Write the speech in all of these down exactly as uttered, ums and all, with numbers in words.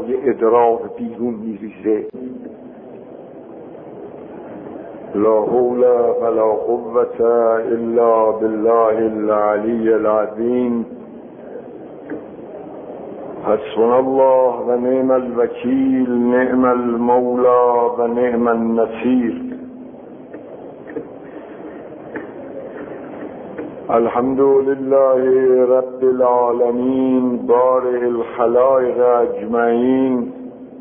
لای ادرار بیرون میریزه. لا حول ولا قوة الا بالله العلی العظیم. حسبنا الله و نعم الوکیل، نعم المولا و نعم النصیر. الحمد لله رب العالمین بارئ الخلائق اجمعین،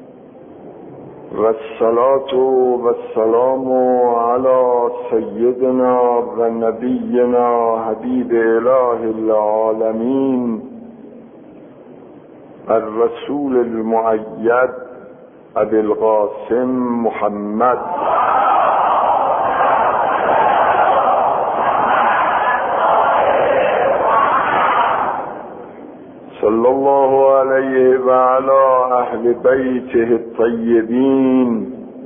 و الصلاة و السلام علی سیدنا و نبینا حبیب اله العالمین الرسول المؤید ابی القاسم محمد صلی الله علیه و علی اهل بیته الطیبین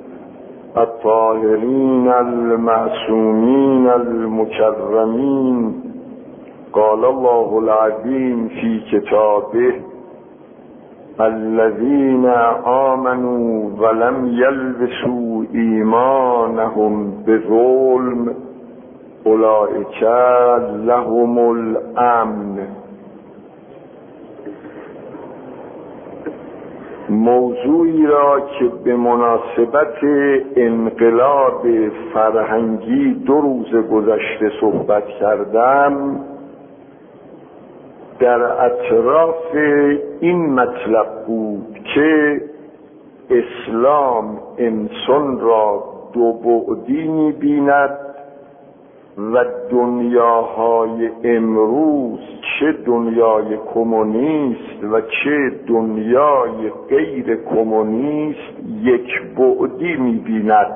الطاهرین المعصومین المکرمین. قال الله العظیم فی کتابه الذین آمنوا ولم یلبسوا ایمانهم بظلم اولئک لهم الامن. موضوعی را که به مناسبت انقلاب فرهنگی دو روز گذشته صحبت کردم، در اطراف این مطلب بود که اسلام انسان را دو بعدی می‌بیند و دنیاهای امروز چه دنیای کمونیست و چه دنیای غیر کمونیست یک بعدی می‌بیند.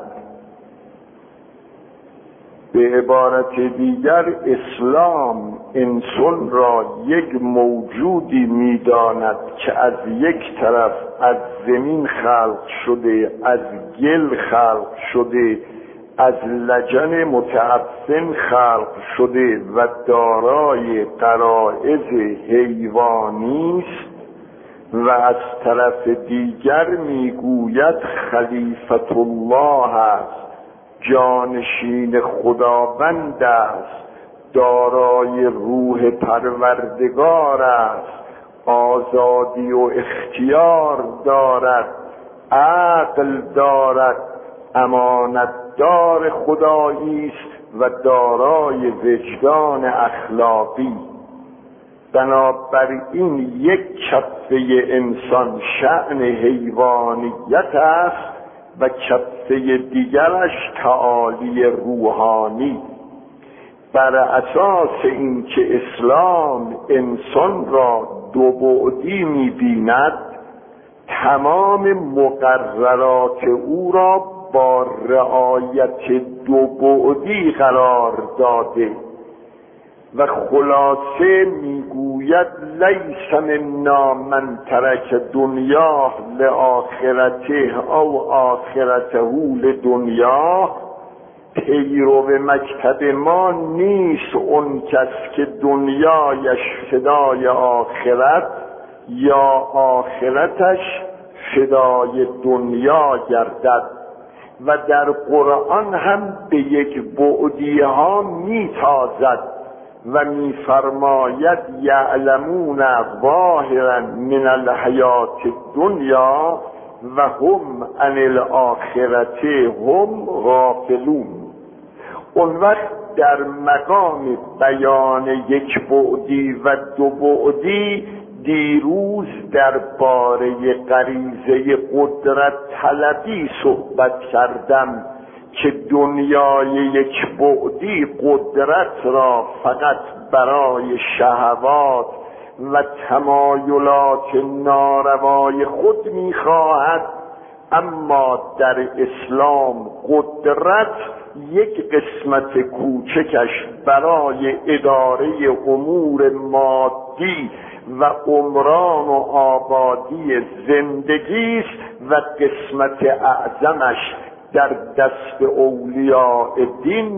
به عبارت دیگر اسلام انسان را یک موجودی می‌داند که از یک طرف از زمین خلق شده، از گل خلق شده، از لجن متعفن خلق شده و دارای غرایز حیوانی است، و از طرف دیگر میگوید خلیفت الله است، جانشین خداوند است، دارای روح پروردگار است، آزادی و اختیار دارد، عقل دارد، امانت دار خدایی است و دارای وجدان اخلاقی. بنابراین یک کفه انسان شأن حیوانیت است و کفه دیگرش تعالی روحانی. بر اساس اینکه اسلام انسان را دو بعدی می‌بیند، تمام مقررات او را با رعایت دو بعدی قرار داده و خلاصه میگوید لیس منا من ترک دنیا لآخرته او آخرته لدنیا. پیرو مکتب ما نیست اون کس که دنیایش فدای آخرت یا آخرتش فدای دنیا گردد. و در قرآن هم به یک بعدی ها میتازد و میفرماید یعلمون ظاهرا من الحیات الدنیا و هم عن الاخرة هم غافلون. اون وقت در مقام بیان یک بعدی و دو بعدی دیروز درباره غریزه قدرت طلبی صحبت کردم که دنیای یک بعدی قدرت را فقط برای شهوات و تمایلات ناروای خود می‌خواهد، اما در اسلام قدرت یک قسمت کوچکش برای اداره امور مادی و عمران و آبادی زندگی است و قسمت اعظمش در دست اولیاء دین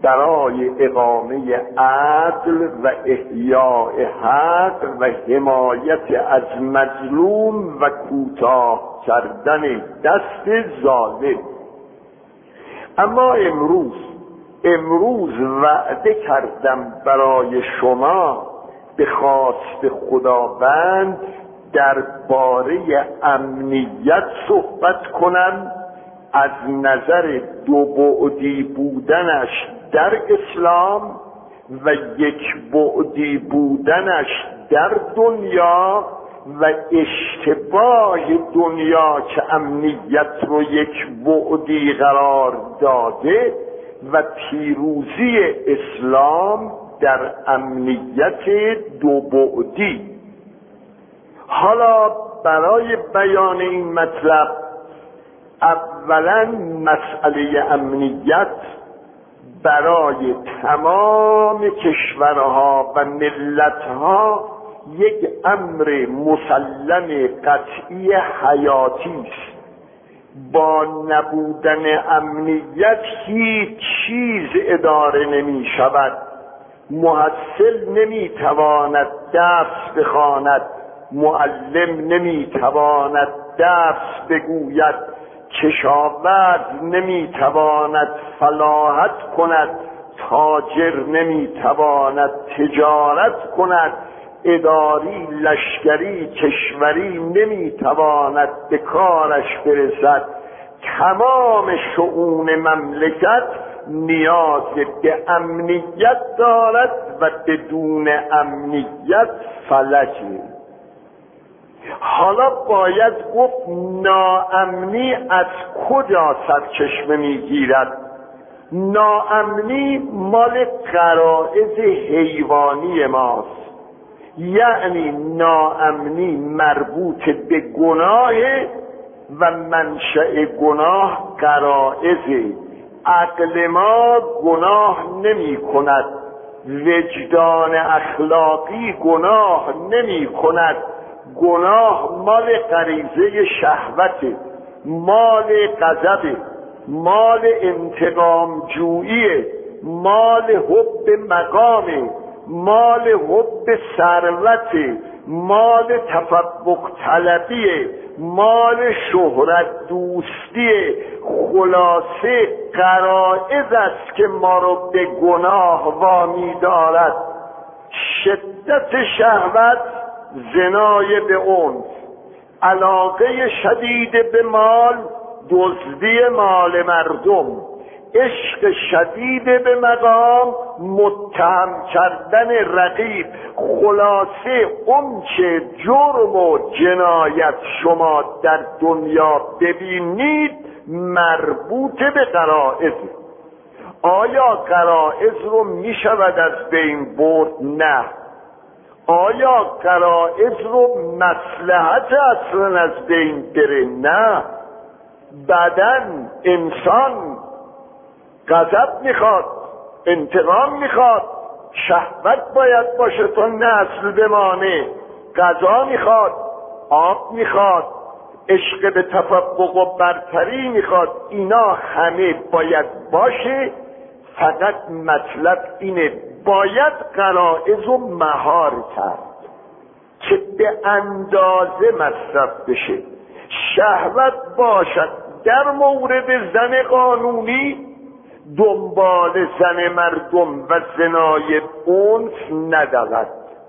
برای اقامه عدل و احیاء حق و حمایت از مظلوم و کوتاه کردن دست ظالم. اما امروز امروز وعده کردم برای شما به خواست خداوند درباره امنیت صحبت کنم، از نظر دو بعدی بودنش در اسلام و یک بعدی بودنش در دنیا و اشتباه دنیا که امنیت رو یک بعدی قرار داده و پیروزی اسلام در امنیت دو بعدی. حالا برای بیان این مطلب اولا مسئله امنیت برای تمام کشورها و ملتها یک امر مسلم قطعی حیاتی است. با نبودن امنیت هیچ چیز اداره نمی شود. محصل نمی تواند درس بخواند، معلم نمی تواند درس بگوید، کشاورز نمی تواند فلاحت کند، تاجر نمی تواند تجارت کند، اداری، لشکری، کشوری نمی تواند به کارش برسد. تمام شؤون مملکت نیاز به امنیت دارد و بدون امنیت فلجه. حالا باید گفت ناامنی از کجا سرچشمه میگیرد؟ ناامنی مال غرایز حیوانی ماست، یعنی ناامنی مربوط به گناه و منشأ گناه غرایزه. عقل ما گناه نمی کند، وجدان اخلاقی گناه نمی کند. گناه مال غریزه شهوته، مال غضب، مال انتقام جویی، مال حب مقام، مال حب ثروت، مال تفوق طلبی، مال شهرت دوستی. خلاصه غرایز است که ما رو به گناه وامی دارد. شدت شهوت زنای به اون، علاقه شدید به مال دزدی مال مردم، عشق شدید به مقام متهم کردن رقیب. خلاصه اون چه جرم و جنایت شما در دنیا ببینید مربوط به غرایز. آیا غرایز رو می شود از بین برد؟ نه. آیا غرایز رو مصلحت اصلا از بین بره؟ نه. بدن، انسان غضب میخواد، انتقام میخواد، شهوت باید باشه تا نسل بمانه، غذا میخواد، آب میخواد، عشق به تفوق و برتری میخواد. اینا همه باید باشه، فقط مطلب اینه باید غرایز و مهار کرد که به اندازه مصرف بشه. شهوت باشد در مورد زن قانونی دنبال زن مردم و زنای انس ندود.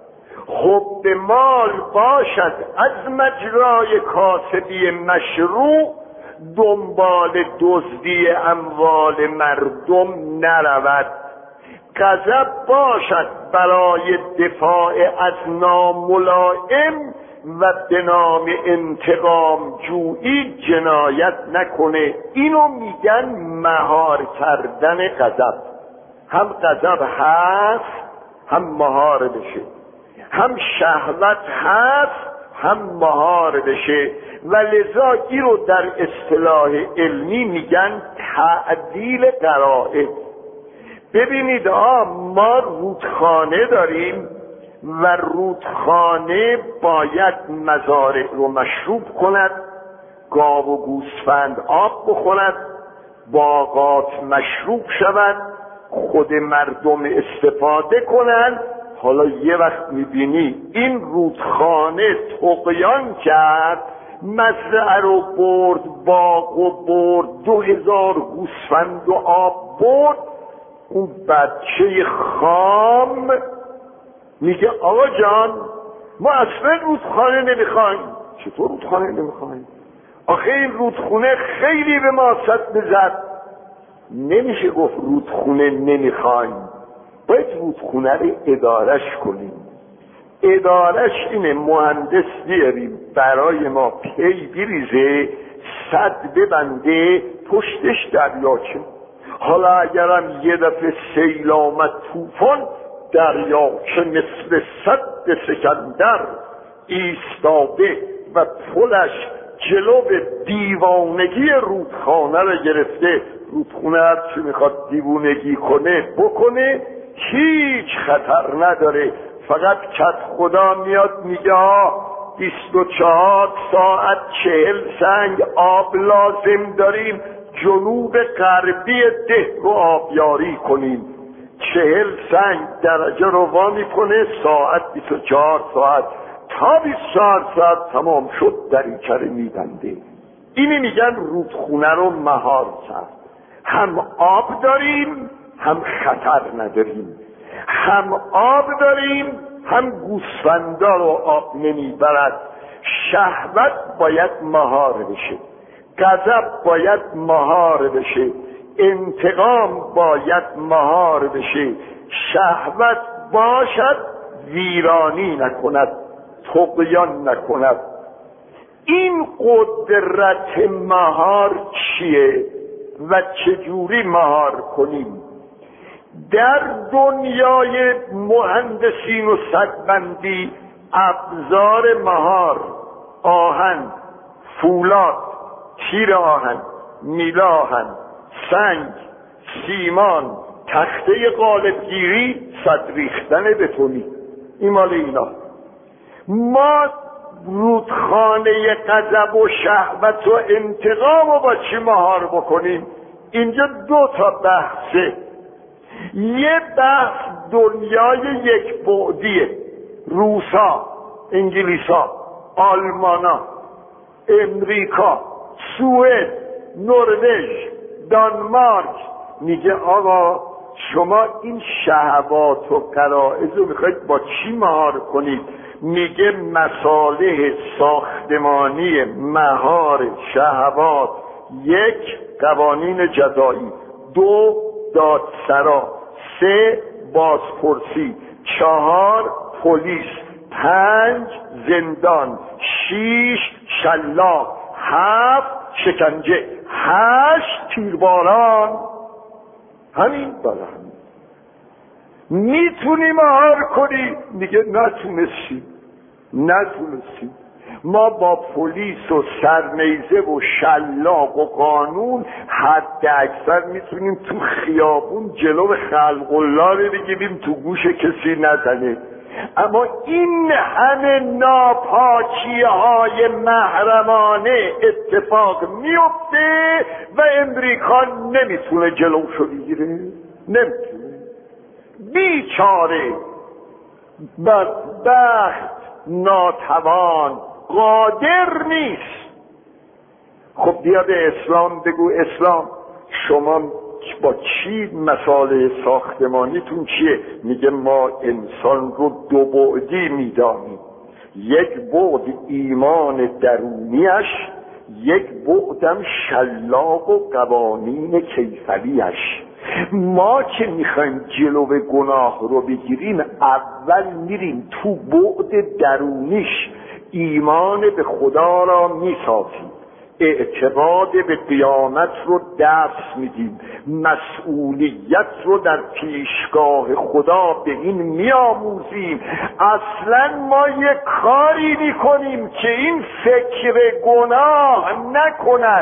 حب مال باشد از مجرای کاسبی مشروع دنبال دزدی اموال مردم نرود. غضب باشد برای دفاع از ناملائم و به نام انتقام جویی جنایت نکنه. اینو میگن مهار کردن غضب. هم غضب هست هم مهار بشه، هم شهوت هست هم مهار بشه. و لذا این رو در اصطلاح علمی میگن تعدیل غرائز. ببینید ها، ما رودخانه داریم و رودخانه باید مزارع رو مشروب کند، گاو و گوسفند آب بخورد، باغات مشروب شود، خود مردم استفاده کنن. حالا یه وقت میبینی این رودخانه طغیان کرد، مزرعه رو برد، باغ رو برد، دو هزار گوسفند و آب برد. اون بچه خام میگه آقا جان ما اصلا رودخانه نمیخوایم. چطور رودخانه نمیخوایم؟ آخه این رودخونه خیلی به ما صدمه زد. نمیشه گفت رودخونه نمیخوایم، باید رودخونه رو ادارش کنیم. ادارش اینه مهندس بیاریم برای ما پی بریزه، سد ببنده، پشتش دریاچه. حالا اگرم یه دفعه سیل آمد طوفان، دریاچه مثل سد سکندر ایستاده و پلش جلو دیوانگی رودخانه رو گرفته. رودخونه هر چی میخواد دیوانگی کنه بکنه، هیچ خطر نداره. فقط کت خدا میاد میگه بیست و چهار ساعت چهل سنگ آب لازم داریم، جنوب غربی ده رو آبیاری کنیم. چهل سنگ درجه رو وا میکنه، ساعت بیست و چهار ساعت تا بیست و چهار ساعت تمام شد دریچه رو میبنده. اینی میگن رودخونه رو مهار کرد. هم آب داریم هم خطر نداریم، هم آب داریم هم گوسفندا رو آب نمیبرد. شهوت باید مهار بشه، غضب باید مهار بشه، انتقام باید مهار بشه. شهوت باشد ویرانی نکند، طغیان نکند. این قدرت مهار چیه و چجوری مهار کنیم؟ در دنیای مهندسین و سدبندی ابزار مهار، آهن، فولاد، تیر آهن، میله آهن، سنگ، سیمان، تخته قالبگیری، سد ریختن بتونی، این مال اینا. ما رودخانه غضب و شهوت و انتقام رو با چی مهار بکنیم؟ اینجا دو تا بحثه. یه بحث دنیای یک بعدیه، روسا، انگلیسا، آلمانا، امریکا، سوئد، نروژ، دانمارک. میگه آقا شما این شهوات و غرایز رو میخواید با چی مهار کنید؟ میگه مصالح ساختمانی مهار شهوات: یک، قوانین جزایی، دو، دادسرا، سه، بازپرسی، چهار، پلیس، پنج، زندان، شیش، شلاق، هفت، شکنجه، هشت، تیرباران. همین بالا همین میتونی مهار کنی؟ میگه نتونستیم نتونستیم ما با پلیس و سرنیزه و شلاق و قانون حد اکثر میتونیم تو خیابون جلو خلق الله رو بگیریم تو گوش کسی نزنه. اما این همه ناپاکی های محرمانه اتفاق میفته و امریکا نمیتونه جلوشو بگیره، نمیتونه. بیچاره، بدبخت، ناتوان، قادر نیست. خب بیا به اسلام بگو اسلام شما با چی مسائل ساختمانیتون چیه؟ میگه ما انسان رو دو بعدی میدانیم، یک بعد ایمان درونیش، یک بعدم شلاق و قوانین کیفریش. ما که میخوایم جلو گناه رو بگیریم اول میریم تو بعد درونیش، ایمان به خدا را میسازیم، اعتقاد به قیامت رو درس میدیم، مسئولیت رو در پیشگاه خدا به این میآموزیم. اصلا ما یک کاری میکنیم که این فکر گناه نکند.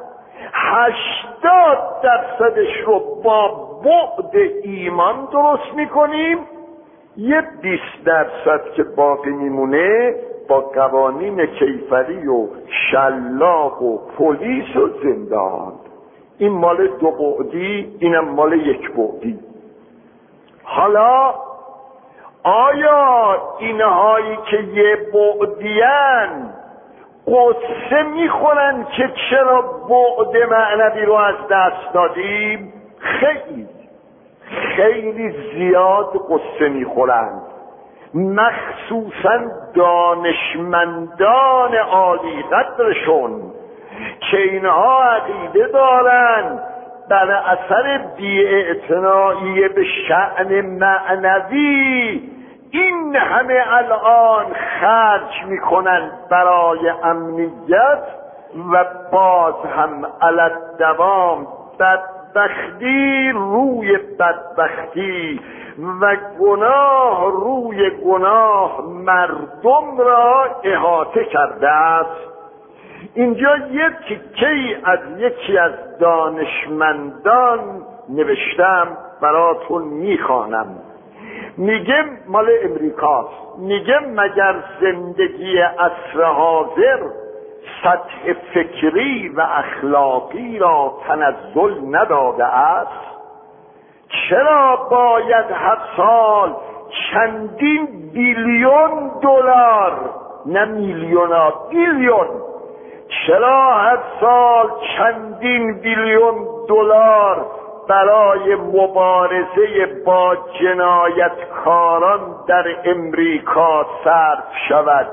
هشتاد درصدش رو با بعد ایمان درست میکنیم، یه بیست درصد که باقی میمونه با قوانین کیفری و شلاق و پلیس و زندان. این مال دو بعدی، اینم مال یک بعدی. حالا آیا اینهایی که یه بعدیان قصه میخورن که چرا بعد معنوی رو از دست دادیم؟ خیلی خیلی زیاد قصه میخورند، مخصوصا دانشمندان عالی قدرشون که اینها عقیده دارن بر اثر بی‌اعتنایی به شأن معنوی این همه الان خرج میکنن برای امنیت و باز هم علی الدوام بدبختی روی بدبختی و گناه روی گناه مردم را احاطه کرده است. اینجا یک تیکه‌ای از یکی از دانشمندان نوشتم براتون میخوانم. میگه مال امریکاست. میگه مگر زندگی عصر حاضر سطح فکری و اخلاقی را تنزل نداده است؟ چرا باید هر سال چندین بیلیون دلار، نه میلیونا، بیلیون، چرا هر سال چندین بیلیون دلار برای مبارزه با جنایتکاران در امریکا صرف شود؟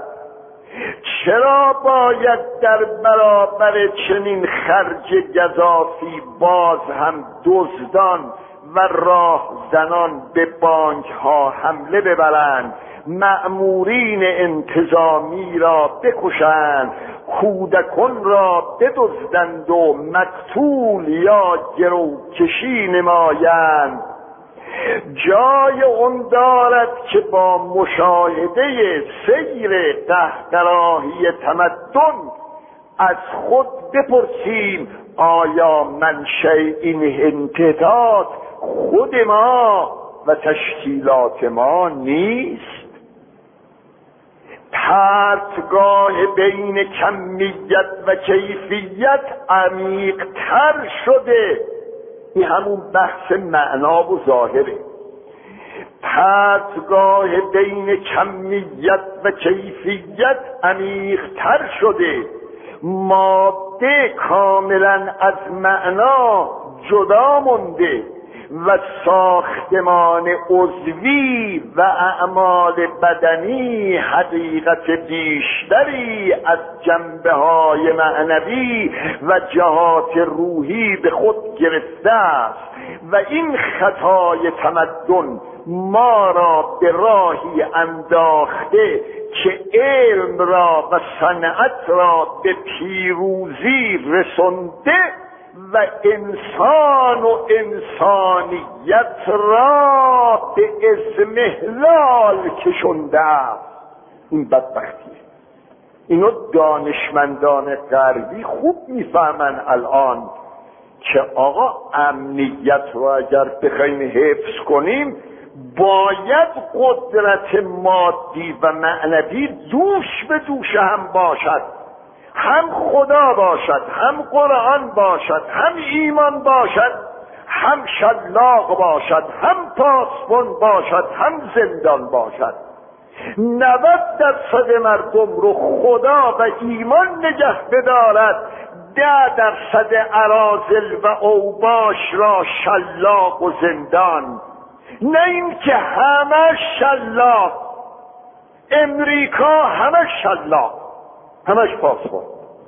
چرا باید در برابر چنین خرج گزافی باز هم دزدان و راهزنان به بانک ها حمله ببرند، مأمورین انتظامی را بکشند، کودکان را بدزدند و مقتول یا گروکشی نمایند؟ جای اون دارد که با مشاهده سیر قهقرایی تمدن از خود بپرسیم آیا منشأ این انحطاط خود ما و تشکیلات ما نیست؟ پرتگاه بین کمیت و کیفیت عمیق‌تر شده. این همون بحث معنا و ظاهره. پرتگاه بین کمیت و کیفیت عمیق‌تر شده. ماده کاملا از معنا جدا مونده و ساختمان عضوی و اعمال بدنی حقیقت بیشتری از جنبه‌های معنوی و جهات روحی به خود گرفته است و این خطای تمدن ما را به راهی انداخته که علم را و صنعت را به پیروزی رسانده و انسان و انسانیت را به اضمحلال کشنده است. این بدبختیه. اینو دانشمندان غربی خوب میفهمن الان که آقا امنیت رو اگر بخوایم حفظ کنیم باید قدرت مادی و معنوی دوش به دوش هم باشد، هم خدا باشد، هم قرآن باشد، هم ایمان باشد، هم شلاق باشد، هم پاسبان باشد، هم زندان باشد. نود درصد مردم رو خدا و ایمان نگه بدارد، ده درصد اراذل و اوباش را شلاق و زندان. نه این که همه شلاق، امریکا همه شلاق، همش پاسپورت،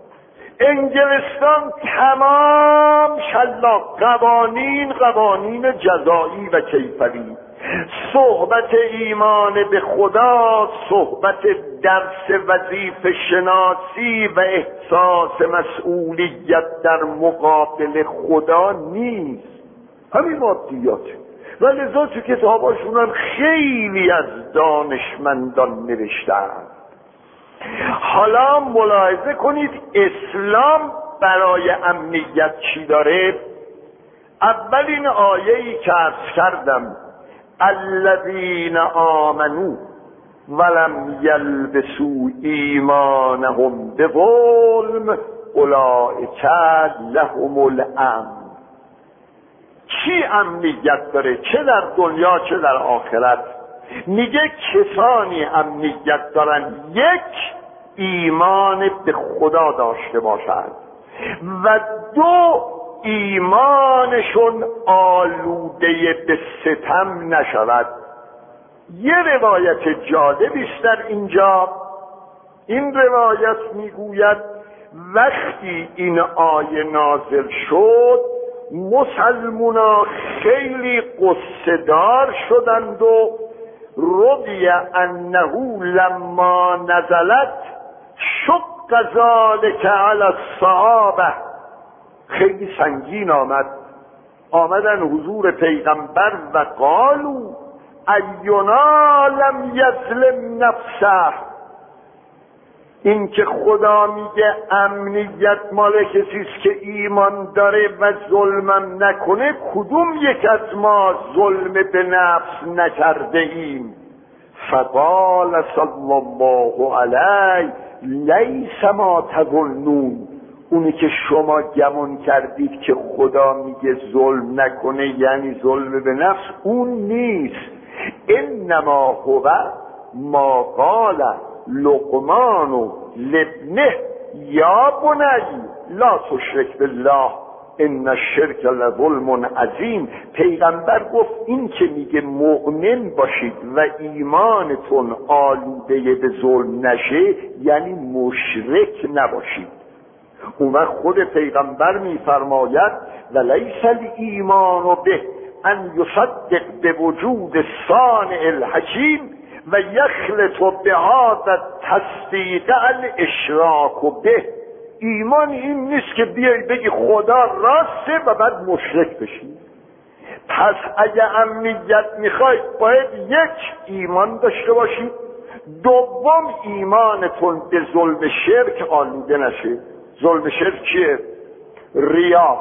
انگلستان تمام شلاق، قوانین قوانین جزایی و کیفری، صحبت ایمان به خدا، صحبت درس وظیفه شناسی و احساس مسئولیت در مقابل خدا نیست. همین مادیاته. و لذا تو کتاباشون هم خیلی از دانشمندان نوشتن. حالا ملاحظه کنید اسلام برای امنیت چی داره؟ اولین آیه‌ای که عرض کردم الذین آمنوا ولم یلبسوا ایمانهم بظلم اولئک لهم الامن. کی امنیت داره، چه در دنیا چه در آخرت؟ میگه کسانی امنیت دارن یک، ایمان به خدا داشته باشند و دو، ایمانشون آلوده به ستم نشود. یه روایت جالبی است در اینجا. این روایت میگوید وقتی این آیه نازل شد مسلمونا خیلی قصه دار شدند و روی انه لما نزلت شق ذلک علی الصحابه، خیلی سنگین آمد. آمدن حضور پیغمبر و قالوا اینا لم یظلم نفسه، این که خدا میگه امنیت مال کسی است که ایمان داره و ظلمم نکنه، کدوم یک از ما ظلم به نفس نکرده ایم؟ فقال صلی الله علیه لیس ما تظنون، اونی که شما گمان کردید که خدا میگه ظلم نکنه یعنی ظلم به نفس، اون نیست. انما هو ما قال لقمان لابنه یا بنی لا تشرک بالله ان الشرک لظلم عظیم. پیغمبر گفت این که میگه مؤمن باشید و ایمانتون آلوده به ظلم نشه یعنی مشرک نباشید. اون وقت خود پیغمبر میفرماید و لیس الایمان به ان یصدق به وجود صانع الحکیم و یخلط بهذا تصدیق الاشراک به. ایمان این نیست که بیایی بگی خدا راسته و بعد مشرک بشی. پس اگه امنیت میخواید باید یک، ایمان داشته باشید، دوم ایمانتون به ظلم شرک آلوده نشه. ظلم شرک چیه؟ ریا،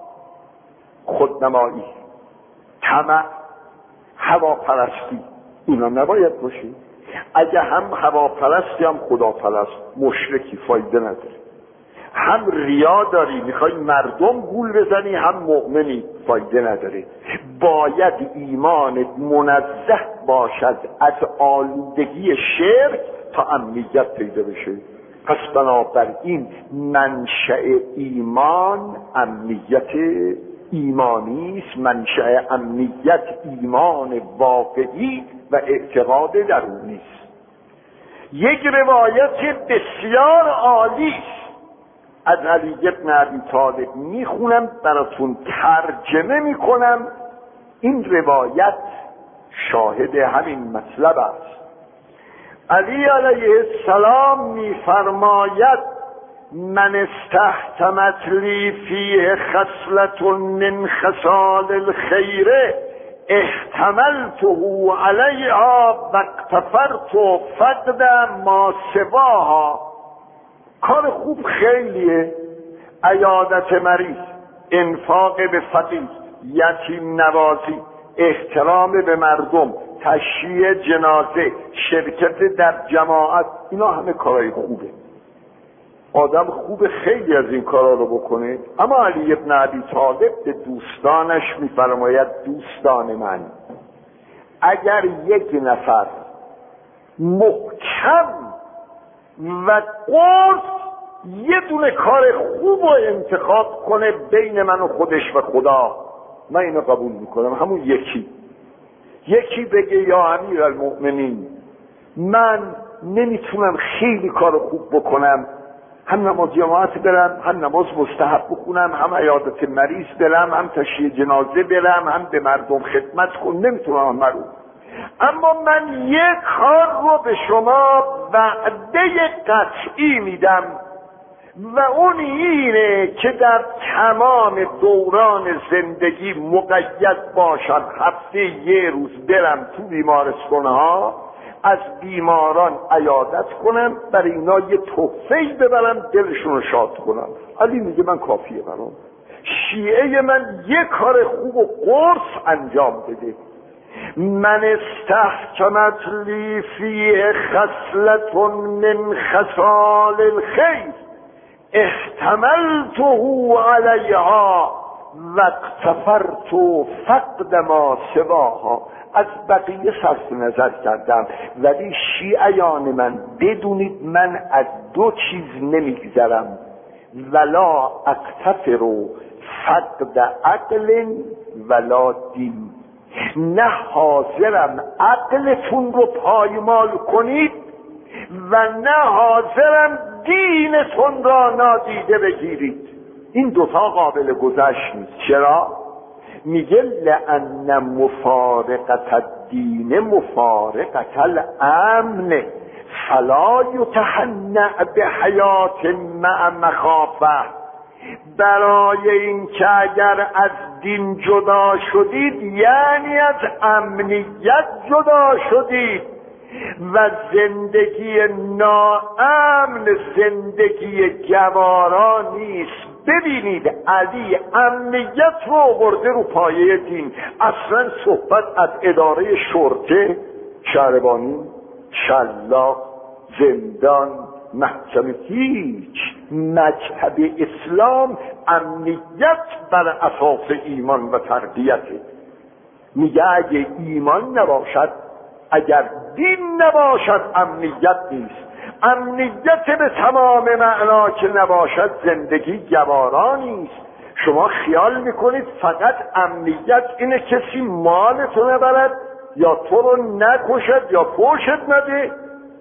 خودنمایی، طمع، هواپرستی، اینا نباید باشی. اگه هم هواپرستی هم خداپرست، مشرکی، فایده نداره. هم ریا داری میخوای مردم گول بزنی، هم مؤمنی، فایده نداره. باید ایمانت منزه باشد از آلودگی شرک تا امنیت پیدا بشه. پس بنابراین منشأ ایمان امنیت ایمانی است، منشأ امنیت ایمان واقعی و اعتقاد درونی است. یک روایت بسیار عالی است از علی بن ابی طالب میخونم براتون، ترجمه میکنم. این روایت شاهد همین مطلب است. علی علیه السلام میفرماید من استحتمت لی فیه خصلت من خصال الخیر احتملته علیها و اقتفرت فقد ما سواها. کار خوب خیلیه، عیادت مریض، انفاق به فقیر، یتیم نوازی، احترام به مردم، تشییع جنازه، شرکت در جماعت، اینا همه کارهای خوبه. آدم خوب خیلی از این کارا رو بکنه. اما علی بن ابی طالب به دوستانش میفرماید دوستان من، اگر یک نفر محکم و قرص یه دونه کار خوب رو انتخاب کنه بین من و خودش و خدا، من اینو قبول میکنم. همون یکی یکی بگه یا امیر المؤمنین من نمیتونم خیلی کار خوب بکنم، هم نماز جماعت برم، هم نماز مستحب بخونم، هم عیادت مریض برم، هم تشییع جنازه برم، هم به مردم خدمت کنم، نمیتونم همه رو. اما من یک کار رو به شما وعده قطعی میدم و اون اینه که در تمام دوران زندگی مقید باشم هفته یه روز برم تو بیمارستان‌ها از بیماران عیادت کنم، برای اینا یه تحفه‌ای ببرم دلشون رو شاد کنم. علی میگه من کافیه برام. شیعه من یه کار خوب و قرص انجام بده. من استحکمت لی فیه خصلت من خصال الخیر احتملته علیها و اقتفرت فقد ما سواها. از بقیه صرف نظر کردم، ولی شیعیان من بدونید من از دو چیز نمیگذرم، ولا اقتفر فقد عقل ولا دین. نه حاضرم عقلتون رو پایمال کنید و نه حاضرم دینتون را نادیده بگیرید. این دوتا قابل گذشت نیست. چرا؟ میگه لأن مفارقت الدین مفارقت الامن فلا یتهنأ بحیات مع مخافه. برای این که اگر از دین جدا شدید یعنی از امنیت جدا شدید و زندگی ناامن زندگی گوارا نیست. ببینید علی امنیت رو آورده رو پایه دین. اصلا صحبت از اداره شرطه، شهربانی، شلاق، زندان، محکمه، هیچ. مذهب اسلام امنیت بر اساس ایمان و تربیته. میگه اگه ایمان نباشد، اگر دین نباشد، امنیت نیست. امنیت به تمام معنا که نباشد زندگی گوارا نیست. شما خیال میکنید فقط امنیت اینه کسی مالتو نبرد یا تو رو نکشد یا فوشت نده؟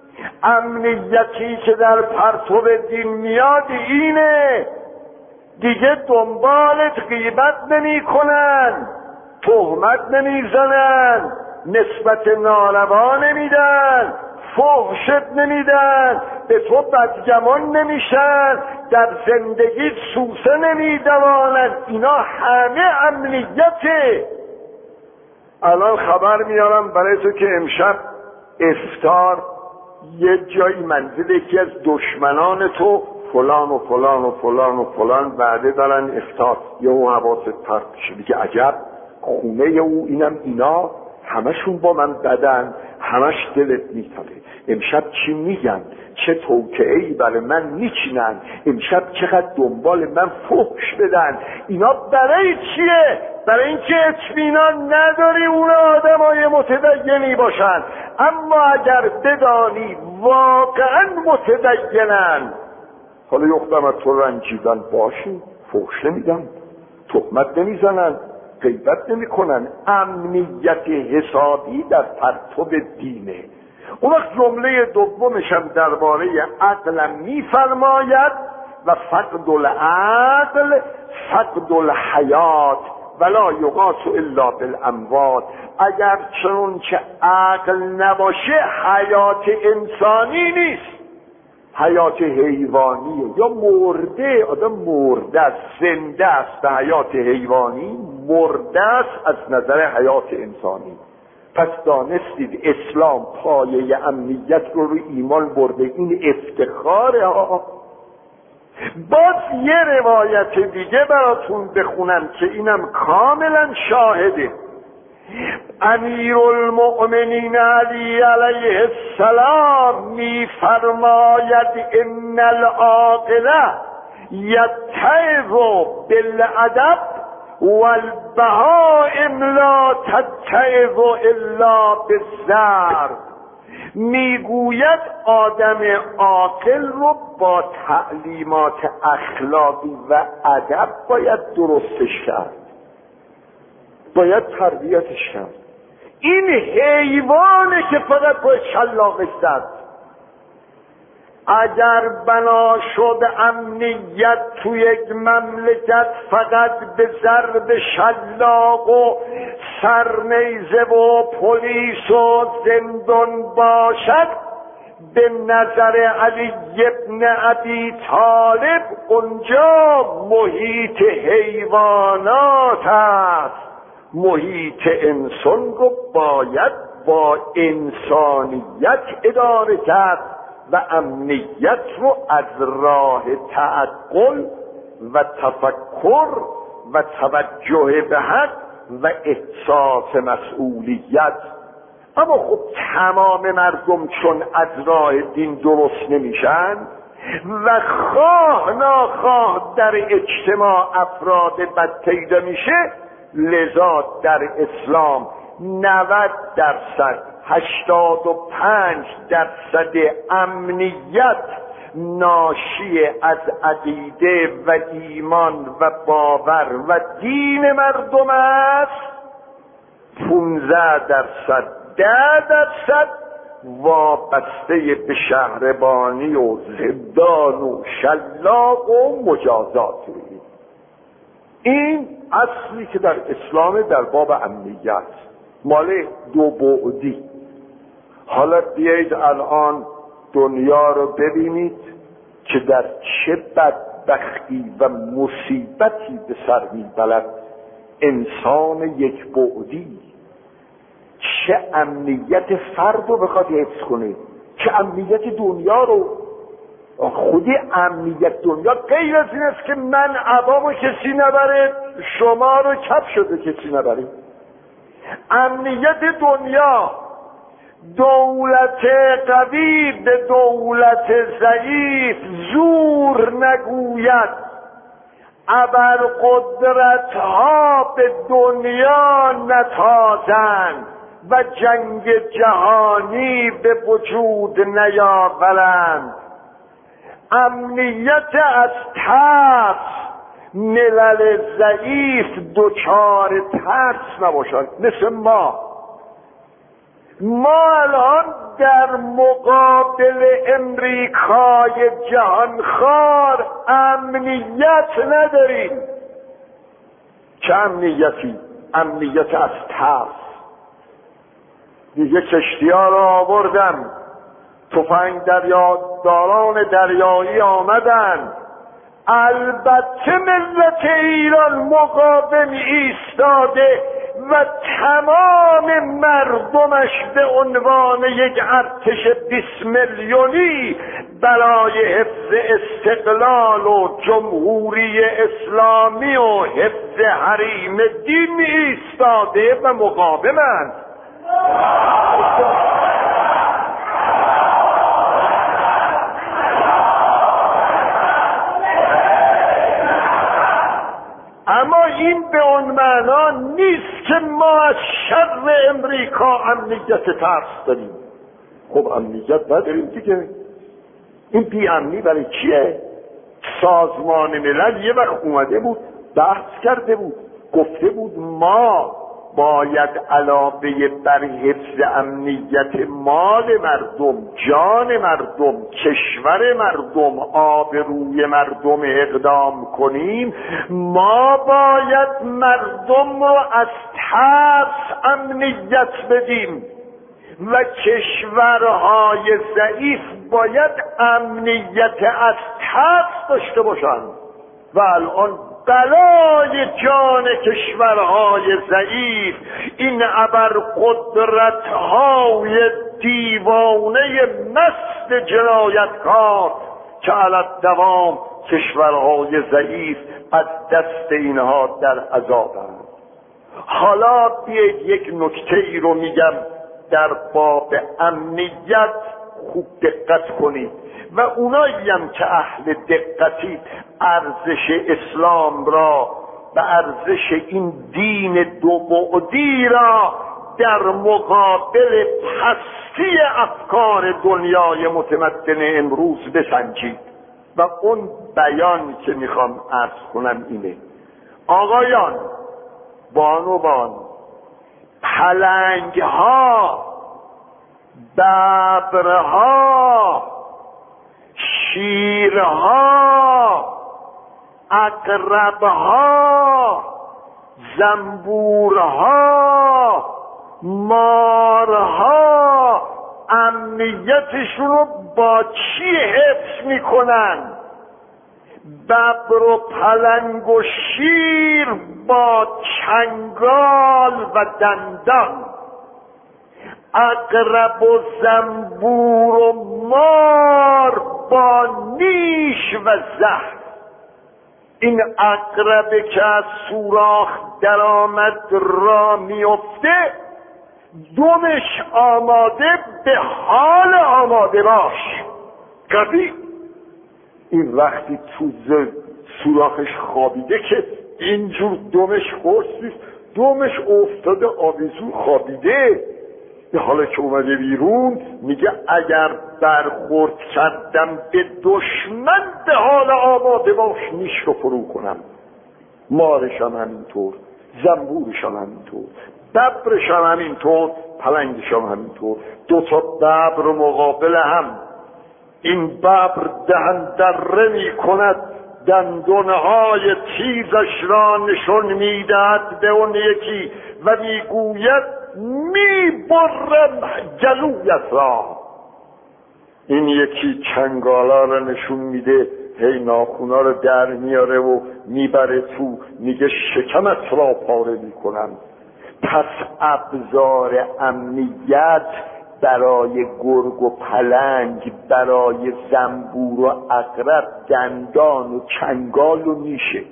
امنیتی که در پرتو دین میاد اینه دیگه دنبالت غیبت نمی کنن، تهمت نمی زنن، نسبت ناروا نمیدن، فحشت نمیدن، به تو بدگمان نمیشن، در زندگی سوسه نمیدوانن. اینا همه امنیته. الان خبر میارم برای تو که امشب افطار یه جایی منزل یکی از دشمنان تو فلان و فلان و فلان و فلان وعده دارن افطار. یه اون حواست پرت میشه، دیگه عجب خونه او اینم اینا همشون با من بدن، همش دلت میتابه. امشب چی میگن، چه توطئه‌ای برای من میچینن، امشب چقدر دنبال من فحش بدن. اینا برای چیه؟ برای اینکه اطمینان نداری اون آدمای متدینی باشن. اما اگر بدانی واقعا متدینن، حالا یختم از تو رنجیدن باشی، فحش نمیدن، تهمت نمیزنن، غیبت نمی کنن. امنیت حسابی در پرتو دینه. اون وقت جمله دومش هم درباره عقل میفرماید و فقد العقل فقد الحیات ولا یقاس الا بالاموات. اگر چون که عقل نباشه حیات انسانی نیست، حیات حیوانیه یا مرده. آدم مرده است، زنده است. به حیات حیوانی مرده است از نظر حیات انسانی. پس دانستید اسلام پایه امنیت رو روی ایمان برده. این افتخاره ها. باز یه روایت دیگه براتون بخونم که اینم کاملا شاهده. امیر المؤمنین علی علیه السلام می فرماید ان العاقل یتعظ بالادب والبهائم لا تتعظ الا بالضرب. میگوید آدم عاقل رو با تعلیمات اخلاقی و ادب باید درستش کرد، باید تربیتش کرد. این حیوانه که فقط باید شلاقش زد. اگر بنا شد امنیت تو یک مملکت فقط به ضرب شلاق و سرنیزه و پلیس و زندان باشد، به نظر علی ابن ابی طالب اونجا محیط حیوانات است. محیط انسان رو باید با انسانیت اداره کرد و امنیت رو از راه تعقل و تفکر و توجه به حق و احساس مسئولیت. اما خب تمام مردم چون از راه دین درست نمیشن، و خواه ناخواه در اجتماع افراد بد پیدا میشه. لذا در اسلام نود درصد هشتاد و پنج درصد امنیت ناشی از عقیده و ایمان و باور و دین مردم است. پونزده درصد ده درصد وابسته به شهربانی و زندان و شلاق و مجازات. این اصلی که در اسلام در باب امنیت مال دو بعدی. حالا بیایید الان دنیا رو ببینید که در چه بدبختی و مصیبتی به سر میبرد انسان یک بعدی. چه امنیت فرد رو بخواد حفظ کنه، چه امنیت دنیا رو. خودی امنیت دنیا غیر از این است که من عوامو کسی نبره، شما رو چپ شده کسی نبره. امنیت دنیا دولت قوی به دولت ضعیف زور نگوید، ابرقدرت ها به دنیا نتازند و جنگ جهانی به وجود نیاورند. امنیت از ترس، ملل ضعیف دچار ترس نباشند. مثل ما ما الان در مقابل امریکای جهانخوار امنیت نداریم. چه امنیتی؟ امنیت از ترس. دیگه کشتی ها را آوردم، تفنگ دریا داران دریایی آمدن. البته ملت ایران مقاوم ایستاده و تمام مردمش به عنوان یک ارتش بیست میلیونی برای حفظ استقلال و جمهوری اسلامی و حفظ حریم دین ایستاده و مقاومند. اما این به اون معنا نیست که ما از شر امریکا امنیت ترس داریم. خب امنیت نداریم دیگه. این بی امنی برای چیه؟ سازمان ملل یه وقت اومده بود بحث کرده بود، گفته بود ما باید علاوه بر حفظ امنیت مال مردم، جان مردم، کشور مردم، آبروی مردم اقدام کنیم. ما باید مردم رو از ترس امنیت بدیم و کشورهای ضعیف باید امنیت از ترس داشته باشند. و الان بلای جان کشورهای ضعیف این ابرقدرت‌های دیوانه مست جنایتکار که علی دوام کشورهای ضعیف از دست اینها در عذابند. حالا بیایید یک نکته ای رو میگم در باب امنیت، خوب دقت کنید و اونایی هم که اهل دقتی ارزش اسلام را و ارزش این دین دو بعدی را در مقابل پستی افکار دنیای متمدن امروز بسنجید. و اون بیان که میخوام عرض کنم اینه: آقایان، بانوان، پلنگها، ببرها، شیرها، عقربها، زنبورها، مارها امنیتشون رو با چی حفظ میکنن؟ ببر و پلنگ و شیر با چنگال و دندان، عقرب و زنبور و مار با نیش و زهر. این عقربه که از سوراخ در آمد را میفته، دمش آماده، به حال آماده باش. قوی این وقتی تو سوراخش خوابیده که اینجور دمش خورسیست، دمش افتاده آویزون خوابیده. حالا که اومده بیرون میگه اگر برخورد کردم به دشمن به حال آماده باش نیش رو فرو کنم. مارشم همینطور، زنبورشم همینطور، ببرشم همینطور، پلنگشم همینطور. دو تا ببر مقابل هم، این ببر دهن دره می کند، دندانهای تیزش را نشون میدهد به اون یکی و میگوید می برم گلویت را. این یکی چنگالا را نشون میده، هی ناخونا رو در میاره و میبره تو، میگه شکمت را پاره میکنم. پس ابزار امنیت برای گرگ و پلنگ، برای زنبور و عقرب دندان و چنگال و نیشه.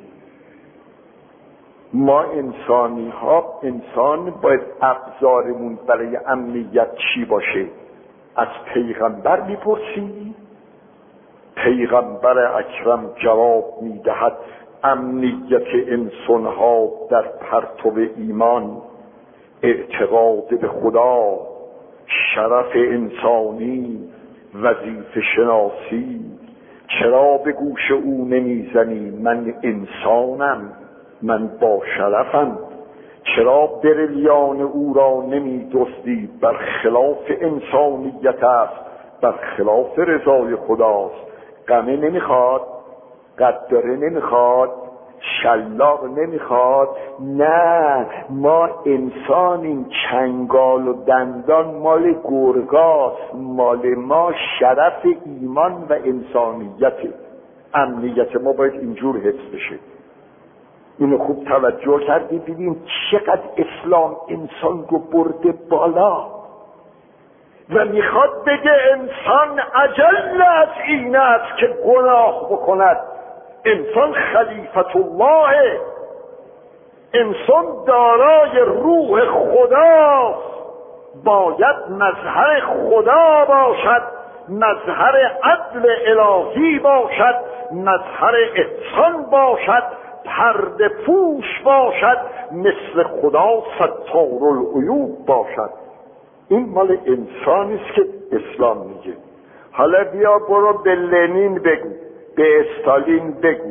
ما انسانی ها، انسان باید ابزارمون برای امنیت چی باشه؟ از پیغمبر میپرسیم، پیغمبر اکرم جواب میدهد امنیت انسان ها در پرتو ایمان، اعتقاد به خدا، شرف انسانی، وظیفه شناسی. چرا به گوش او نمیزنی من انسانم، من با شرفم؟ چرا بریلیان او را نمی دزدی؟ بر خلاف انسانیت است، بر خلاف رضای خداست. غمه نمیخواد، قدره نمیخواد، شلاق نمیخواد. نه، ما انسانیم، چنگال و دندان مال گرگاست، مال ما شرف ایمان و انسانیت. امنیت ما باید اینجور حفظ بشه. اینو خوب توجه کردی ببین چقدر اسلام انسان رو برده بالا و میخواد بگه انسان اجل از این است که گناه بکند. انسان خلیفت الله، انسان دارای روح خداست، باید مظهر خدا باشد، مظهر عدل الهی باشد، مظهر احسان باشد، پرده پوش باشد، مثل خدا ستار العیوب باشد. این مال انسانی است که اسلام میگه. حالا بیا برو به لنین بگو، به استالین بگو،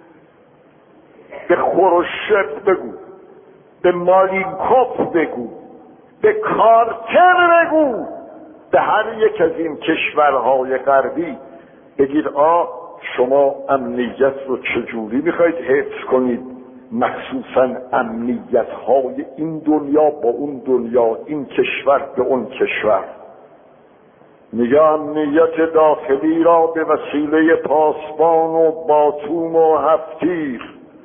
به خروشچف بگو، به مالینکوف بگو، به کارتر بگو، به هر یک از این کشورهای غربی بگید آ شما امنیت رو چجوری میخواید حفظ کنید، مخصوصا امنیت های این دنیا با اون دنیا، این کشور به اون کشور. میگه امنیت داخلی را به وسیله پاسبان و باتوم و هفتیر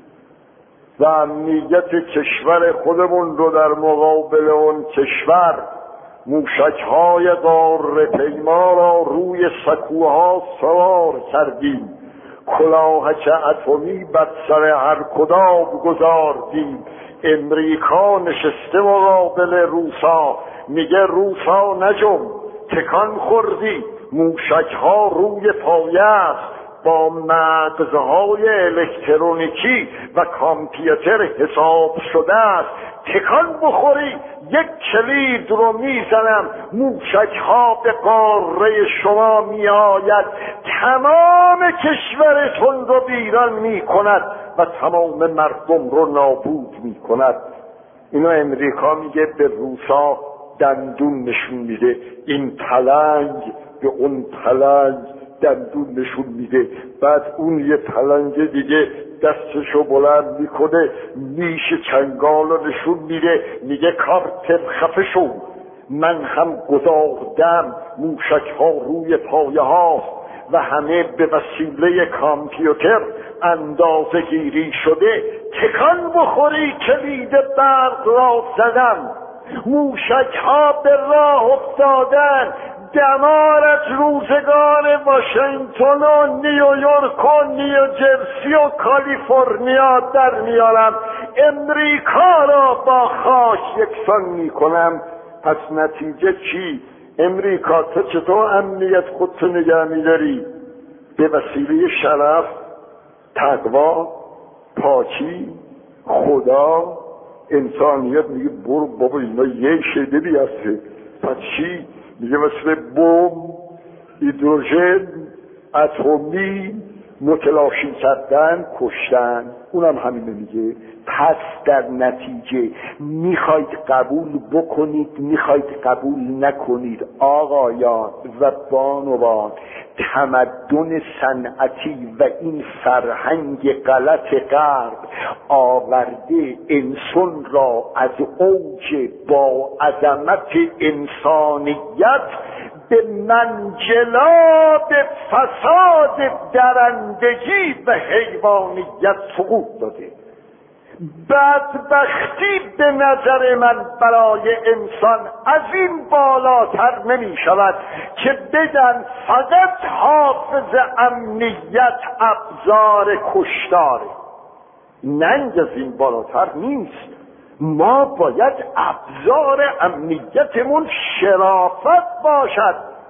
و امنیت کشور خودمون رو در مقابل اون کشور، موشک‌های غاره پیما را روی سکوها سوار کردیم، کلاهک اتمی بر سر هر کدام گذاردیم. امریکا نشسته مقابل روسا، میگه روسا نجم، تکان خوردی، موشک‌ها روی پایه است، با مغزهای الکترونیکی و کامپیوتر حساب شده است، تکان بخوری یک کلید رو میزنم، موشک‌ها به قاره شما میآید، تمام کشورتون رو ویران میکند و تمام مردم رو نابود میکند. اینو امریکا میگه، به روسا دندون نشون میده، این پلنگ به اون پلنگ دندون نشون میده. بعد اون یه پلنگ دیگه دستشو بلند میکنه، نیش چنگال رو نشون میده، میگه کارتر خفه شو، من هم گذاردم، موشک ها روی پایه هاست و همه به وسیله کامپیوتر اندازه گیری شده، تکان بخوری کلید برق را زدم، موشک ها به راه افتادن، دمار از روزگار واشنگتن و نیویورک و نیوجرسی و کالیفرنیا در میارم، امریکا را با خاک یکسان میکنم. پس نتیجه چی؟ امریکا تو چطور امنیت خودتو نگه میداری؟ به وسیله شرف، تقوا، پاکی، خدا، انسانیت. میگه برو بابا اینا یه شدیدی هسته. پس چی؟ میگه مثل بمب، هیدروژن، اتمی متلاشی کردن، کشتن. اونم همینه میگه. پس در نتیجه میخواید قبول بکنید، میخواید قبول نکنید، آقایان و بانوان، تمدن صنعتی و این فرهنگ غلط غرب آورده انسان را از اوج با عظمت انسانیت به منجلاب فساد درندگی و حیوانیت سقوط داده. بدبختی به نظر من برای انسان از این بالاتر نمی شود که بدن فقط حافظ امنیت ابزار کشتاره. ننگ از این بالاتر نیست. ما باید ابزار امنیتمون شرافت باشد،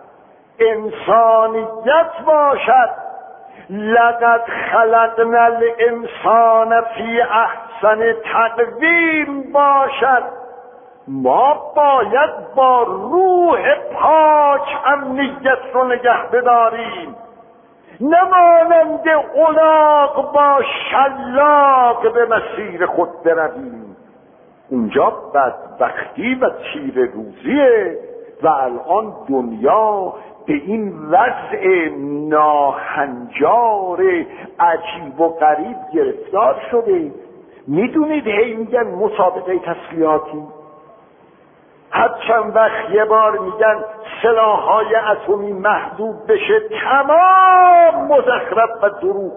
انسانیت باشد. لقد خلقنا الانسان فی احسن تقویم باشد. ما باید با روح پاک امنیت رو نگه بداریم، نمانند الاغ با شلاق به مسیر خود برویم. اونجا بدبختی و تیر روزیه و الان دنیا به این وضع ناهنجار عجیب و غریب گرفتار شده. میدونید هی میگن مسابقه تسلیحاتی، هر چند وقت یه بار میگن سلاح‌های اتمی محدود بشه، تمام مزخرف و دروغ.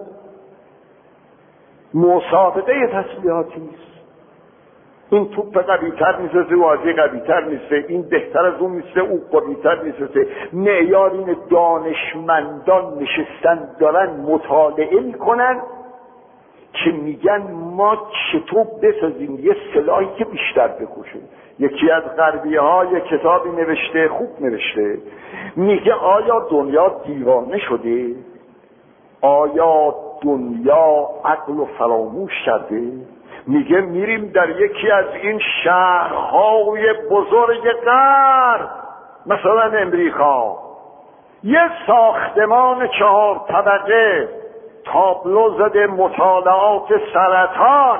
مسابقه تسلیحاتی است. این توپ قوی‌تر میسازه و ازی قوی‌تر میسازه، این بهتر از اون میسازه، اون قوی‌تر میسازه. معیار این دانشمندان نشستن دارن مطالعه میکنن که میگن ما چطور بسازیم یه سلاحی که بیشتر بکشه. یکی از غربیه ها یک کتابی نوشته، خوب نوشته، میگه آیا دنیا دیوانه شده؟ آیا دنیا عقل و فراموش کرده؟ میگه میریم در یکی از این شهرهای بزرگ غرب، مثلا امریکا، یه ساختمان چهار طبقه تابلو زده مطالعات سرطان،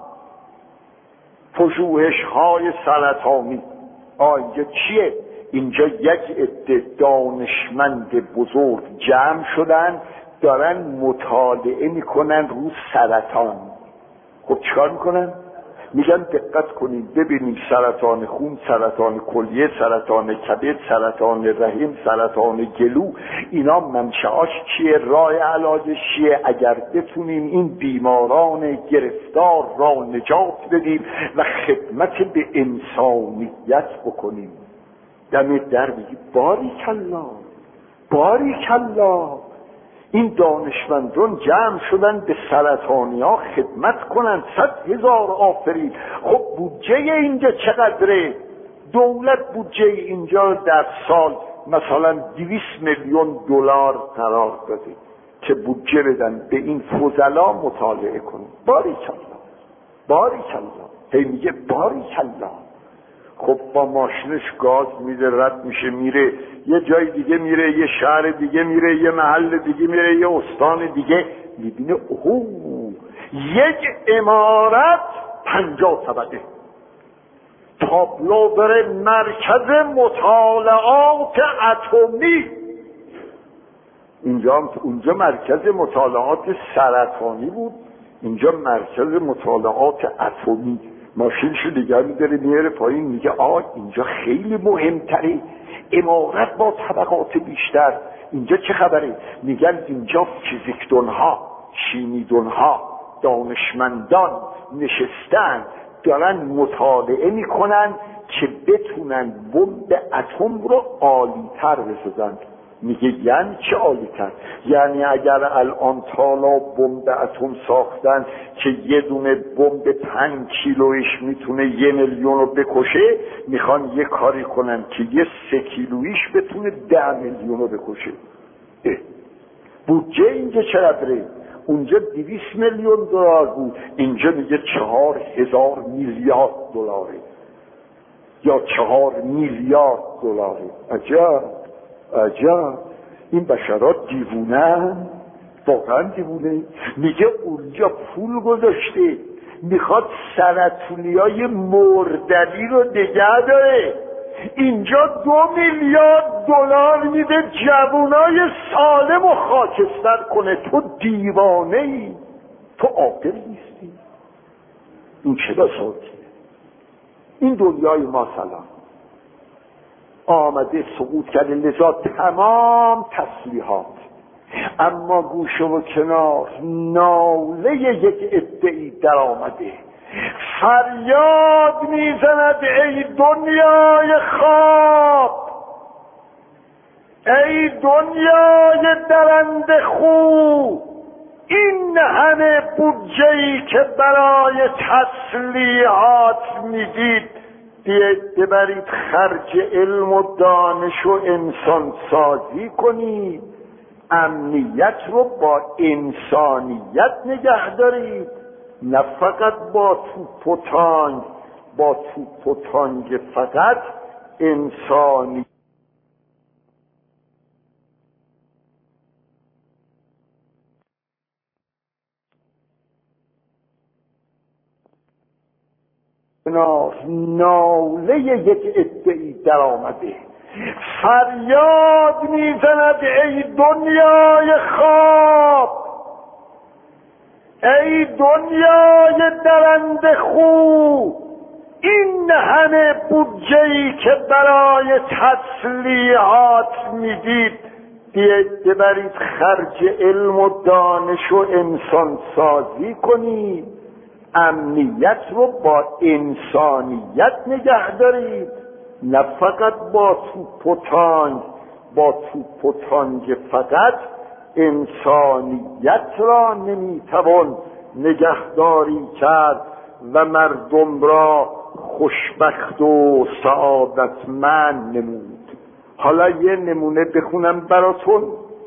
پژوهش های سرطانی. آینجا چیه؟ اینجا یک عده دانشمند بزرگ جمع شدن دارن مطالعه میکنن رو سرطان. خب چیکار میکنن؟ میگن دقت کنید ببینیم سرطان خون، سرطان کلیه، سرطان کبد، سرطان رحم، سرطان گلو، اینا منشأش چیه، راه علاجش چیه، اگر بتونیم این بیماران گرفتار را نجات بدیم و خدمت به انسانیت بکنیم. دم در میگی باریکالله، باریکالله، این دانشمندان جمع شدن به سرطانی ها خدمت کنن. صد هزار آفرین. خب بودجه اینجا چقدره؟ دولت بودجه اینجا در سال مثلا دویست میلیون دلار قرار داده که بودجه بدن به این فضلا مطالعه کنن. باریکالله، باریکالله. هی میگه باریکالله. خب با ماشینش گاز میده، رد میشه، میره یه جای دیگه، میره یه شهر دیگه، میره یه محل دیگه، میره یه استان دیگه، میبینه اوه یک عمارت پنجاه طبقه تابلو داره، مرکز مطالعات اتمی. اینجا اونجا مرکز مطالعات سرطانی بود، اینجا مرکز مطالعات اتمی. ماشینشو دیگر میداره میاره پایین، میگه آه اینجا خیلی مهمتره، عمارت با طبقات بیشتر. اینجا چه خبره؟ میگن اینجا فیزیکدونها، شیمیدونها، دانشمندان نشستن دارن مطالعه میکنن که بتونن بمب اتم رو عالی‌تر بسازن. میگه یعنی چه عالی‌تر؟ یعنی اگر الان تالا بمب اتم ساختن که یه دونه بمب پنج کیلویش میتونه یه میلیون رو بکشه، میخوان یه کاری کنن که یه سه کیلویش بتونه ده میلیون رو بکشه. اه. بودجه اینجا چقدره؟ اونجا دویست میلیون دلار بود، اینجا میگه چهار هزار میلیارد دلاره یا چهار میلیارد دلاره. عجب عجب، این بشرات دیوونه، واقعا دیوونه. میگه اونجا پول گذاشته میخواد سرطونیای مردنی رو نگه داره، اینجا دو میلیارد دلار میده جوانای سالم و خاکستر کنه. تو دیوانه ای، تو عاقل نیستی. این چه بساطیه؟ این دنیای ما سلام آمده سقوط کرده، لذا تمام تسلیحات. اما گوشه و کنار ناله یک عده‌ای در آمده، فریاد میزند ای دنیای خواب، ای دنیای درنده خو، این همه بودجه‌ای که برای تسلیحات میدید ببرید خرج علم و دانش و انسان سازی کنید، امنیت رو با انسانیت نگه دارید، نه فقط با توپ و تانگ، با توپ و تانگ فقط انسانی. ناله یک عده‌ای در آمده، فریاد میزند ای دنیای خواب، ای دنیای درنده خو، این همه بودجه‌ای که برای تسلیحات میدید ببرید خرج علم و دانش و انسان سازی کنید، امنیت رو با انسانیت نگه دارید، نه فقط با توپ و تانگ، با توپ و تانگ فقط انسانیت را نمیتوان نگهداری کرد و مردم را خوشبخت و سعادتمند نمود. حالا یه نمونه بخونم براتون.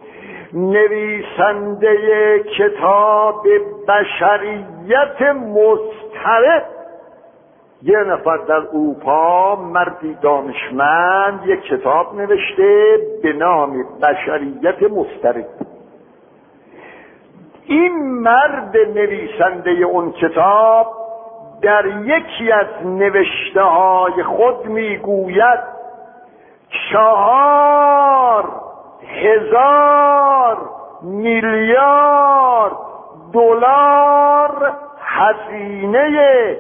نویسنده کتاب بشریت مضطرب، یه نفر در اروپا، مردی دانشمند، یک کتاب نوشته به نام بشریت مضطرب. این مرد نویسنده اون کتاب در یکی از نوشته های خود میگوید چهار هزار میلیارد دلار هزینه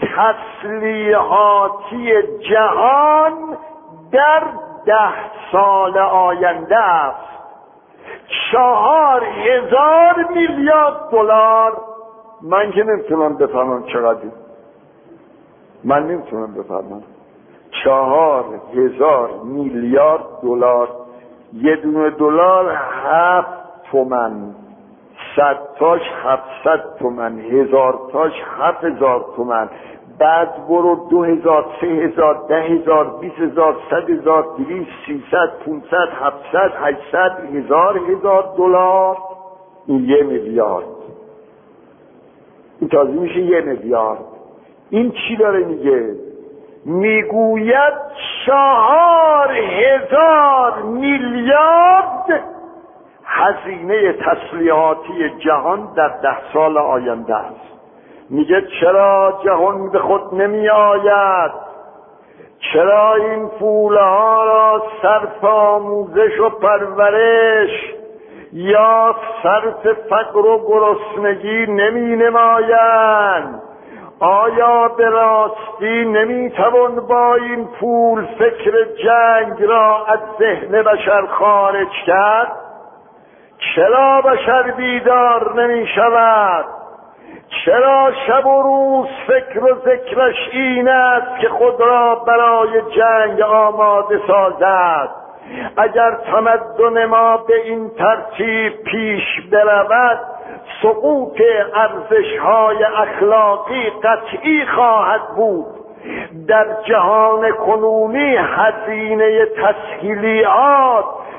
تسلیحاتی جهان در ده سال آینده است. چهار هزار میلیارد دلار. من که نمیتونم بفهمم چقدر، من نمیتونم بفهمم. چهار هزار میلیارد دلار، یه دونه دلار هفت تومن، صد تاش هفتصد تومن، هزار تاش هفت هزار تومن، بعد برو دو هزار، سه هزار، ده هزار، بیس هزار، صد هزار، دویست، سیصد، پونصد، هفتصد، هشتصد، هزار هزار دلار. این یه میلیارد. این تازه میشه یه میلیارد. این چی داره میگه؟ میگوید چهار هزار میلیارد هزینه تسلیحاتی جهان در ده سال آینده است. میگه چرا جهان به خود نمی آید؟ چرا این پولها را صرف آموزش و پرورش یا صرف فقر و گرسنگی نمی نمایند؟ آیا به راستی نمیتوان با این پول فکر جنگ را از ذهن بشر خارج کرد؟ چرا بشر بیدار نمی شود؟ چرا شب و روز فکر و ذکرش این است که خود را برای جنگ آماده سازد؟ اگر تمدن ما به این ترتیب پیش برود سقوط ارزش‌های اخلاقی قطعی خواهد بود. در جهان کنونی هزینه تسهیلیات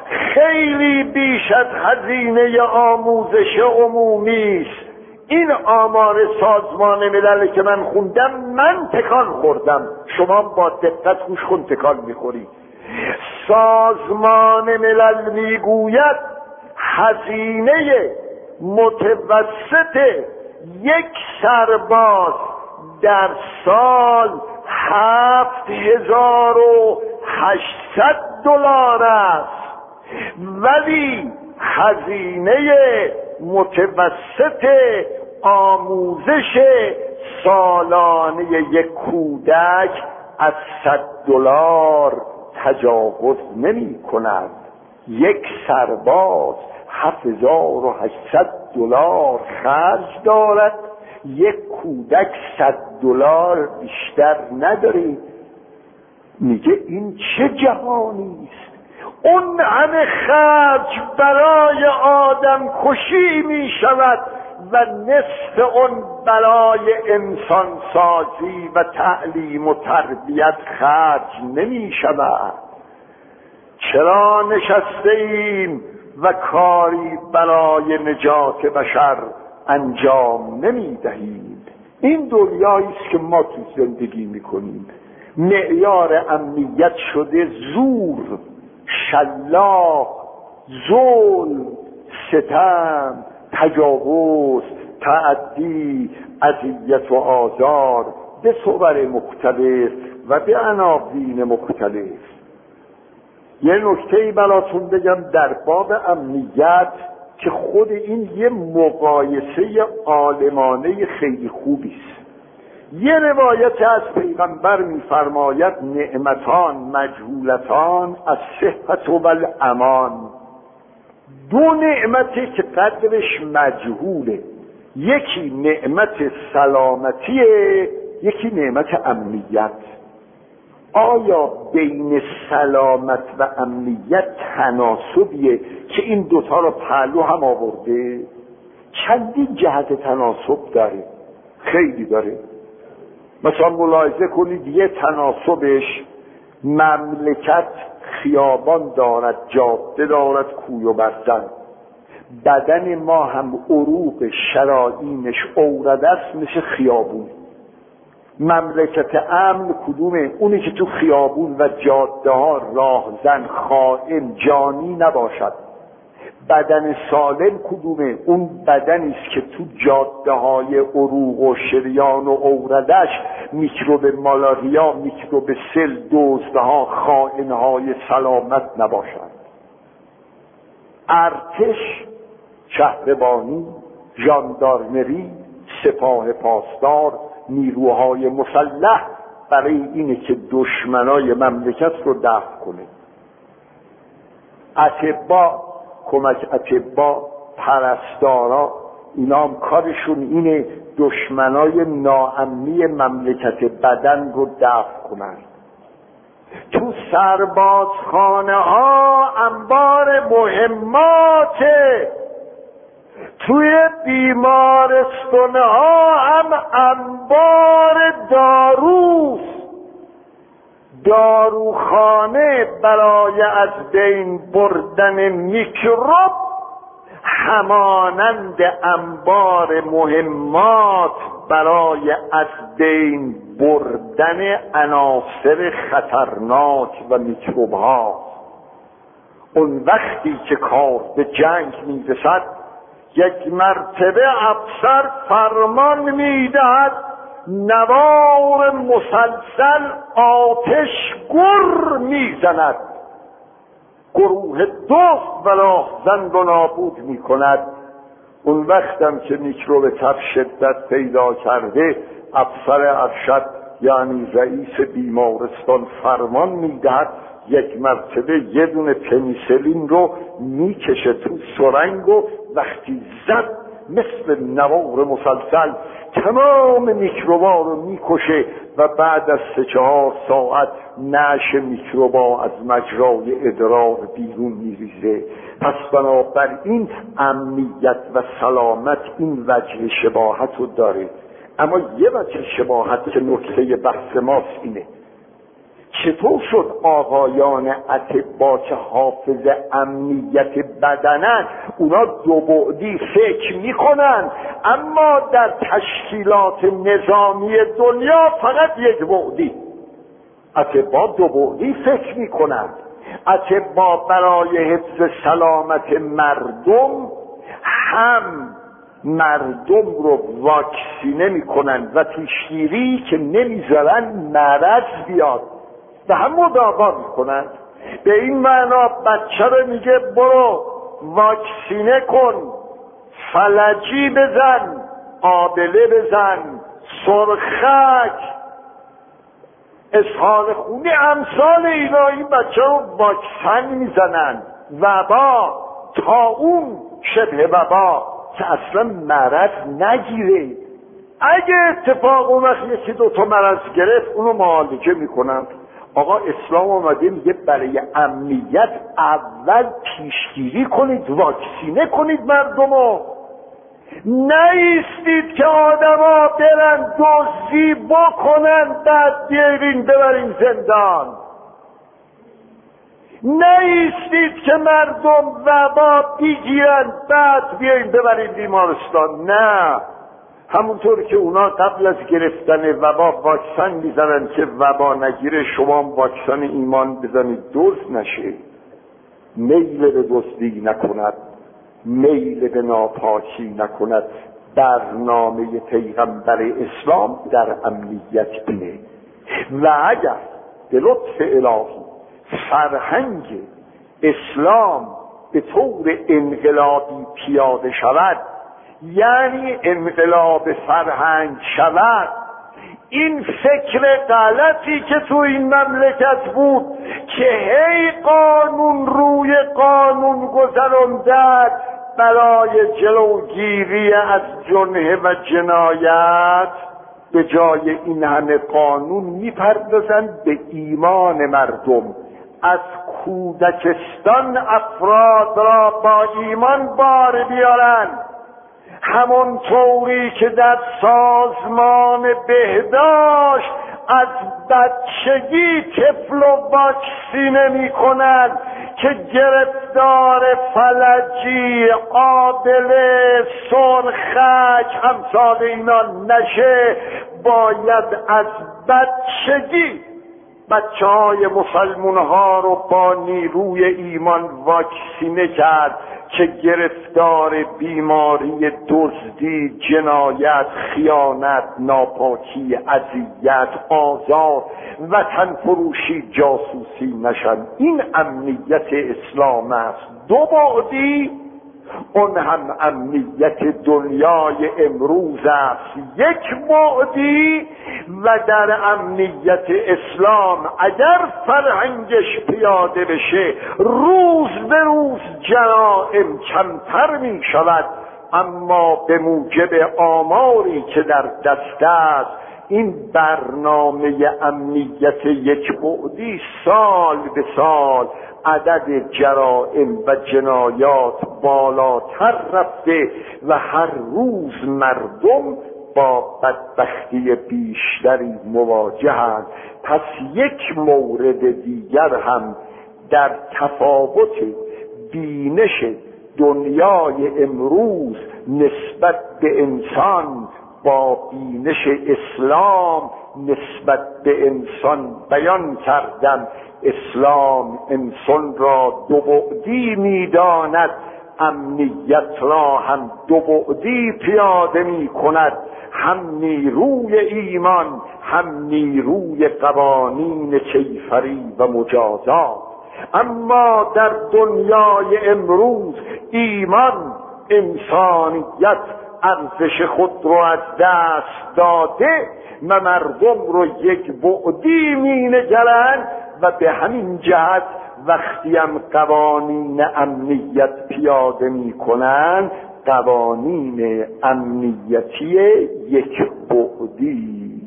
خیلی بیش از هزینه آموزش عمومی است. این آمار سازمان ملل که من خوندم من تکان خوردم، شما با دقت گوش کن تکان میخوری. سازمان ملل میگوید هزینه متوسط یک سرباز در سال هفت هزار و هشتصد دلار است، ولی هزینه متوسط آموزش سالانه یک کودک از صد دلار تجاوز نمی کند. یک سرباز هفت هزار و هشتصد دلار خرج دارد، یک کودک صد دلار بیشتر نداره. میگه این چه جهانی است؟ اون همه خرج برای آدم کشی می شود و نصف اون برای انسان سازی و تعلیم و تربیت خرج نمی شود. چرا نشسته ایم و کاری برای نجات بشر انجام نمی دهیم؟ این دنیایی است که ما تو زندگی می کنیم. معیار امنیت شده زور، شلاق، ظلم، ستم، تجاوز، تعدی، اذیت و آزار به صور مختلف و به عناوین مختلف. یه نکته‌ای براتون بگم در باب امنیت که خود این یه مقایسه عالمانه خیلی خوبی است. یه روایت از پیغمبر می‌فرماید نعمتان مجهولتان از صحت و الامان. دو نعمتی که قدرش مجهوله، یکی نعمت سلامتیه، یکی نعمت امنیت. آیا بین سلامت و امنیت تناسبیه که این دوتا رو پهلو هم آورده؟ چندین جهت تناسب داره، خیلی داره. مثلا ملاحظه کنید یه تناسبش مملکت خیابان دارد، جاده دارد، کوی و برزن. بدن ما هم عروق شرائینش اورده است مثل خیابون. مملکت امن کدومه؟ اونی که تو خیابون و جاده ها راهزن، خائن، جانی نباشد. بدن سالم کدومه؟ اون بدنی است که تو جاده های عروق و شریان و اوردش میکروب مالاریا، میکروب سل، دزدها، خائنهای سلامت نباشد. ارتش، شهربانی، ژاندارمری، سپاه پاسدار، نیروهای مسلح برای اینه که دشمنای مملکت رو دفع کنه. اتباع، کمک اتباع، پرستارا، اینا هم کارشون اینه دشمنای ناامنی مملکت بدن رو دفع کنن. تو سربازخانه ها انبار مهماته، توی بیمارستانه ها هم انبار داروست. داروخانه برای از بین بردن میکروب همانند انبار مهمات برای از بین بردن عناصر خطرناک و میکروب ها. اون وقتی که کار به جنگ میرسد یک مرتبه افسر فرمان میدهد نوار مسلسل آتش گر میزند، گروه دوست و راهزن رو نابود میکند. اون وقتم که میکروب تب شدت پیدا کرده، افسر ارشد یعنی رئیس بیمارستان فرمان میدهد یک مرتبه یه دونه پنیسلین رو میکشه تو سرنگ و وقتی زد مثل نوار مسلسل تمام میکروبا رو میکشه و بعد از سه چهار ساعت نعش میکروبا از مجرای ادرار بیرون میریزه. پس بنابراین امنیت و سلامت این وجه شباهت رو داره. اما یه وجه شباهت که نکته بحث ماست اینه چطور شد آقایان اتباع که حافظ امنیت بدنن اونا دو بعدی فکر میکنن، اما در تشکیلات نظامی دنیا فقط یک بعدی. اتباع دو بعدی فکر میکنند. اتباع برای حفظ سلامت مردم هم مردم رو واکسینه میکنن و پیشگیری که نمیذارن مرض بیاد و هم مداوا میکنن. به این معنا بچه رو میگه برو واکسینه کن، فلجی بزن، آبله بزن، سرخک، اسهال خونی، امثال اینا. این بچه رو واکسن میزنن. وبا، طاعون، شبه وبا که اصلا مرض نگیره. اگه اتفاق اومد یکی دوتا مرض گرفت اونو معالجه میکنن. آقا اسلام اومده میگه برای امنیت اول پیشگیری کنید، واکسینه کنید مردمو. نایستید که آدما برن دزدی بکنن بعد بیارین ببرین زندان. نایستید که مردم وبا بگیرن بعد بیارین ببرین بیمارستان. نه، همونطور که اونا قبل از گرفتن وبا واکسن میزنن که وبا نگیره، شما هم واکسن ایمان بزنید دزد نشه، میل به دزدی نکند، میل به ناپاکی نکند. برنامه پیغمبر اسلام در امنیت اینه. و اگر به لطف الهی فرهنگ اسلام به طور انقلابی پیاده شود، یعنی انقلاب فرهنگ شود، این فکر غلطی که تو این مملکت بود که هی قانون روی قانون گذراندن برای جلوگیری از جنحه و جنایت، به جای این همه قانون میپردازن به ایمان مردم. از کودکستان افراد را با ایمان بار بیارن، همون طوری که در سازمان بهداشت از بچگی طفل و واکسینه میکنن که گرفتار فلجی، آبله، سرخک، امثال اینا نشه. باید از بچگی بچه های مسلمان ها رو با نیروی ایمان واکسینه کرد که گرفتار بیماری دزدی، جنایت، خیانت، ناپاکی، اذیت، آزار، وطن فروشی، جاسوسی نشن. این امنیت اسلام است. دو بعدی، اون هم امنیت دنیای امروز است. یک بعدی و در امنیت اسلام اگر فرهنگش پیاده بشه روز به روز جرائم کمتر می شود، اما به موجب آماری که در دست است این برنامه امنیت یک بعدی سال به سال عدد جرائم و جنایات بالاتر رفته و هر روز مردم با بدبختی بیشتری مواجهند. پس یک مورد دیگر هم در تفاوت بینش دنیای امروز نسبت به انسان با بینش اسلام نسبت به انسان بیان کردم. اسلام انسان را دو بعدی می‌داند، امنیت را هم دو بعدی پیاده می‌کند، هم نیروی ایمان هم نیروی قوانین کیفری و مجازات. اما در دنیای امروز ایمان، انسانیت ارزش خود رو از دست داده و مردم رو یک بعدی می‌نگرند و به همین جهت وقتی هم قوانین امنیت پیاده می‌کنند قوانین امنیتی یک بعدی.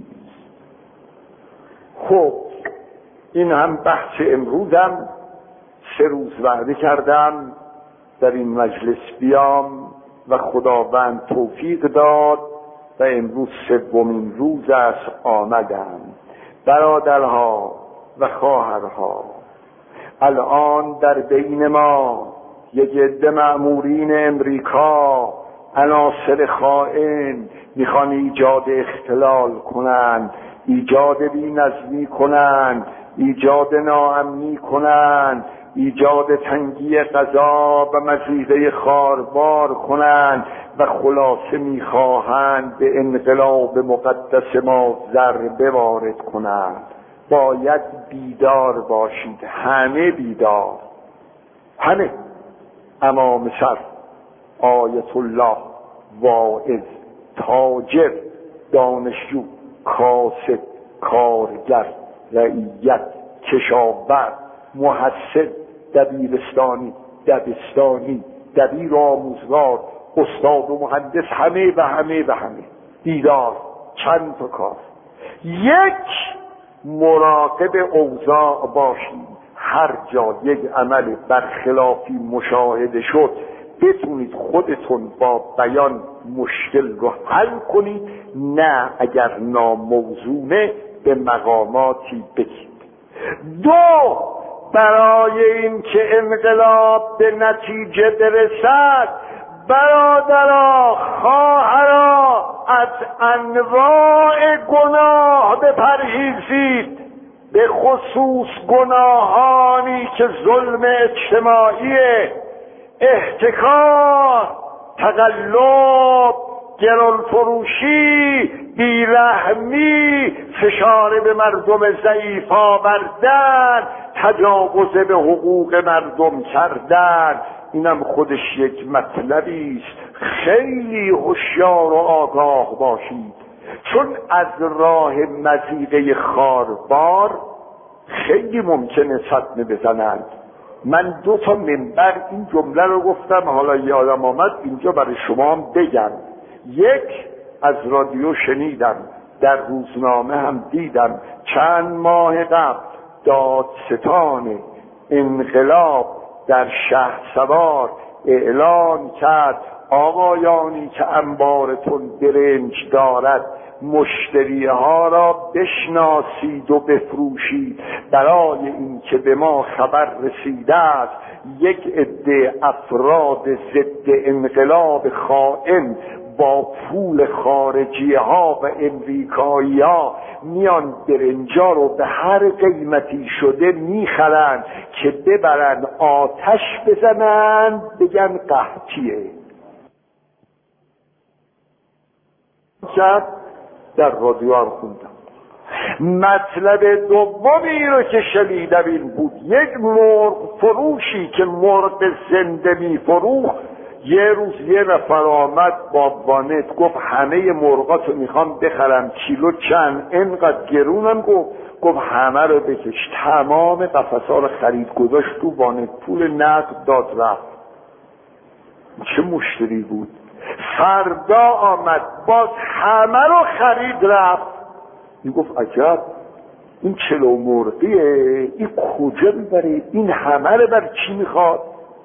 خب این هم بحث امروزم. سه روز وعده کردم در این مجلس بیام و خداوند توفیق داد و امروز سومین روز است آمدم. برادرها و خواهرها. الان در بین ما یک عده مأمورین امریکا، عناصر خائن، میخوان ایجاد اختلال کنند، ایجاد بی‌نظمی کنند، ایجاد ناامنی کنند، ایجاد تنگی غذا و مضیقه خاربار کنند و خلاصه میخواهند به انقلاب مقدس ما ضربه وارد کنند. باید بیدار باشید، همه بیدار، همه. امام سر، آیت الله، واعظ، تاجر، دانشجو، کاسب، کارگر، رعیت، کشاورز، محصل، دبیرستانی، دبستانی، دبیر آموزگار، استاد و مهندس، همه و همه و همه بیدار. چند تا کار. یک، مراقب اوضاع باشید. هر جا یک عمل برخلافی مشاهده شد بتونید خودتون با بیان مشکل رو حل کنید، نه اگر ناموزونه به مقاماتی بگید. دو، برای این که انقلاب به نتیجه برسد، برادرها، خواهرها، از انواع گناه بپرهیزید، به خصوص گناهانی که ظلم اجتماعی، احتکار، تقلب، گرانفروشی، بیرحمی، فشار به مردم ضعیف آوردن، تجاوز به حقوق مردم کردن. اینم خودش یک مطلبی است. خیلی هوشیار و آگاه باشید، چون از راه مضیقه خاربار خیلی ممکنه صدمه بزنند. من دو تا منبر این جمله رو گفتم، حالا یادم آمد اینجا برای شما هم بگم. یک، از رادیو شنیدم، در روزنامه هم دیدم، چند ماه قبل دادستان انقلاب در شهرسوار اعلان کرد آقایانی که انبارتون برنج دارد مشتریها را بشناسید و بفروشید، برای اینکه به ما خبر رسیده است یک عده افراد ضد انقلاب خائن با پول خارجی ها و امریکایی ها میان برنجا رو به هر قیمتی شده میخرن که ببرن آتش بزنن بگن قحطیه. در رادیو هم خوندم. مطلب دومی رو که شنیدم این بود، یک مرغ فروشی که مرغ زنده می فروخت، یه روز یه نفر آمد با وانت گفت همه مرغاتو میخوام بخرم، کیلو چند؟ اینقدر گرونم. گفت گفت همه رو بکش. تمام قفس‌ها رو خرید، گذاشت تو وانت، پول نقد داد رفت. چه مشتری بود. فردا آمد باز همه رو خرید رفت. این گفت عجب، این چلو مرغیه، این کجا میبره؟ این همه رو بر چی میخواد؟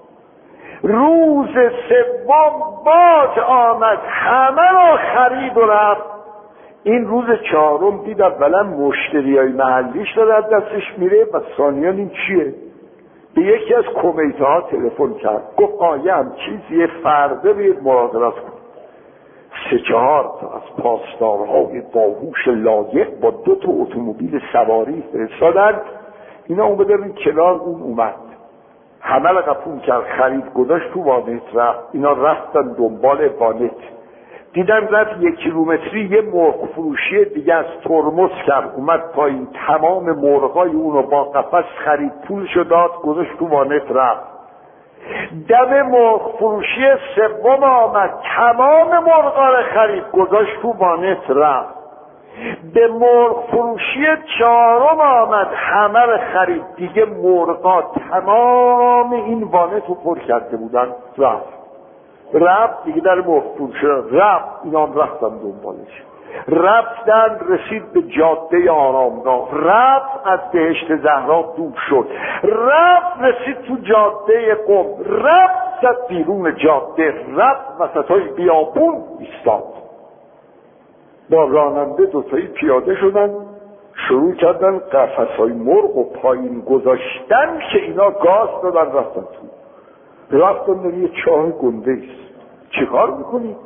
روز سوم باز آمد همه رو خرید و رفت. این روز چهارم دید اولا مشتریای محلیش داره از دستش میره و ثانیاً این چیه؟ به یکی از کمیته ها تلفن کرد، گفت آیه هم چیزیه، فردا بیاید مراقبت کن. سه چهار تا از پاسدارهای باهوش لایق با دو تا اتومبیل سواری فرستادن. اینا اومدن کنار اون، اومد همه را قپون کرد، خرید گذاشت تو وانت رفت. اینا رفتن دنبال وانت، دیدن رفت یک کیلومتری یه مرغ فروشی دیگه از ترمز کرد، اومد پایین، تمام مرغای اونو با قفس خرید، پولشو داد، گذاشت تو وانت رفت. دم مرغ فروشی سوم آمد، تمام مرغا رو خرید، گذاشت تو وانت رفت. به مرغ فروشی چهارم آمد، همه رو خرید، دیگه مرغا تمام این وانت رو پر کرده بودن، رفت. رفت دیگه در مرغ فروشی رفت، اینا هم رفتن دنبالش. رفتن رسید به جاده آرامگاه، رفت از بهشت زهرا دور شد، رفت رسید تو جاده قم، رفت زد بیرون جاده، رفت وسطای بیابون ایستاد. با راننده دوتایی پیاده شدن، شروع کردن قفس‌های مرغ و پایین گذاشتن که اینا گاز دادن رفتن تو. رفتن در یه چاه گنده است. چه کار میکنید؟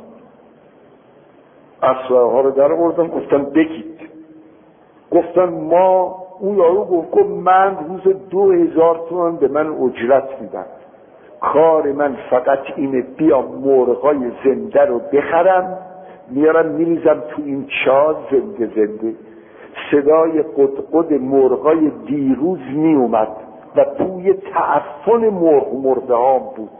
اسلحه ها رو در آوردن گفتن بگید. گفتن ما، اون یارو گفت من روز دو هزار تومان به من اجرت میدن، کار من فقط اینه بیام مرغای زنده رو بخرم میارم میریزم تو این چاه زنده زنده. صدای قدقد مرغای دیروز میومد و بوی تعفن مرغ مرده ها بود.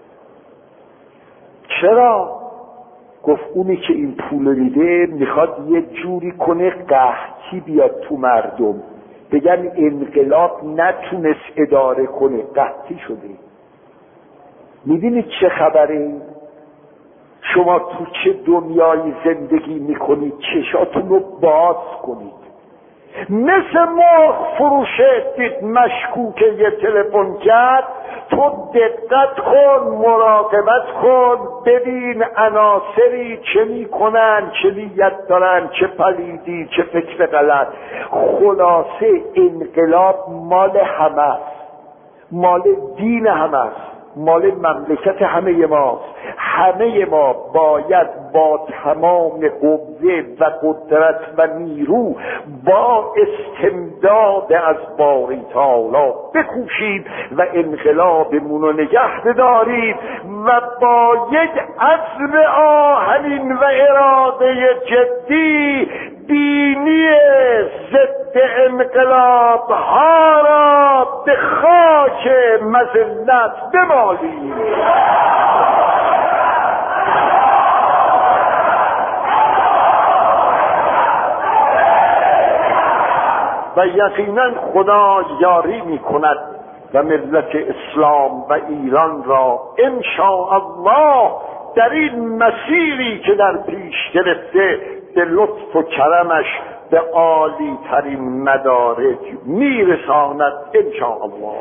چرا؟ گفت اونی که این پول دیده میخواد یه جوری کنه قحطی بیاد تو مردم، بگن انقلاب نتونست اداره کنه، قحطی شده. میدونید چه خبره؟ شما تو چه دنیای زندگی میکنید؟ چشاتون رو باز کنید. مثل مرغ فروشه دید مشکوک یه تلفن کرد، تو دقت کن، مراقبت کن، ببین عناصری چه میکنن، چه نیت دارن، چه پلیدی، چه فکر غلط. خلاصه انقلاب مال همه است، مال دین همه است، مال مملکت همه ماست. همه ما باید با تمام قوه و قدرت و نیرو با استمداد از باری تعالی بکوشید و انقلابمون رو نگه بدارید و با یک عزم آهنین و اراده جدی دینی ضد انقلاب ها را به خاک مذلت بمالید. و یقینا خدا یاری می کند و ملت اسلام و ایران را ان شاء الله در این مسیری که در پیش گرفته به لطف و کرمش به عالی ترین مدارج میرساند ان شاء الله.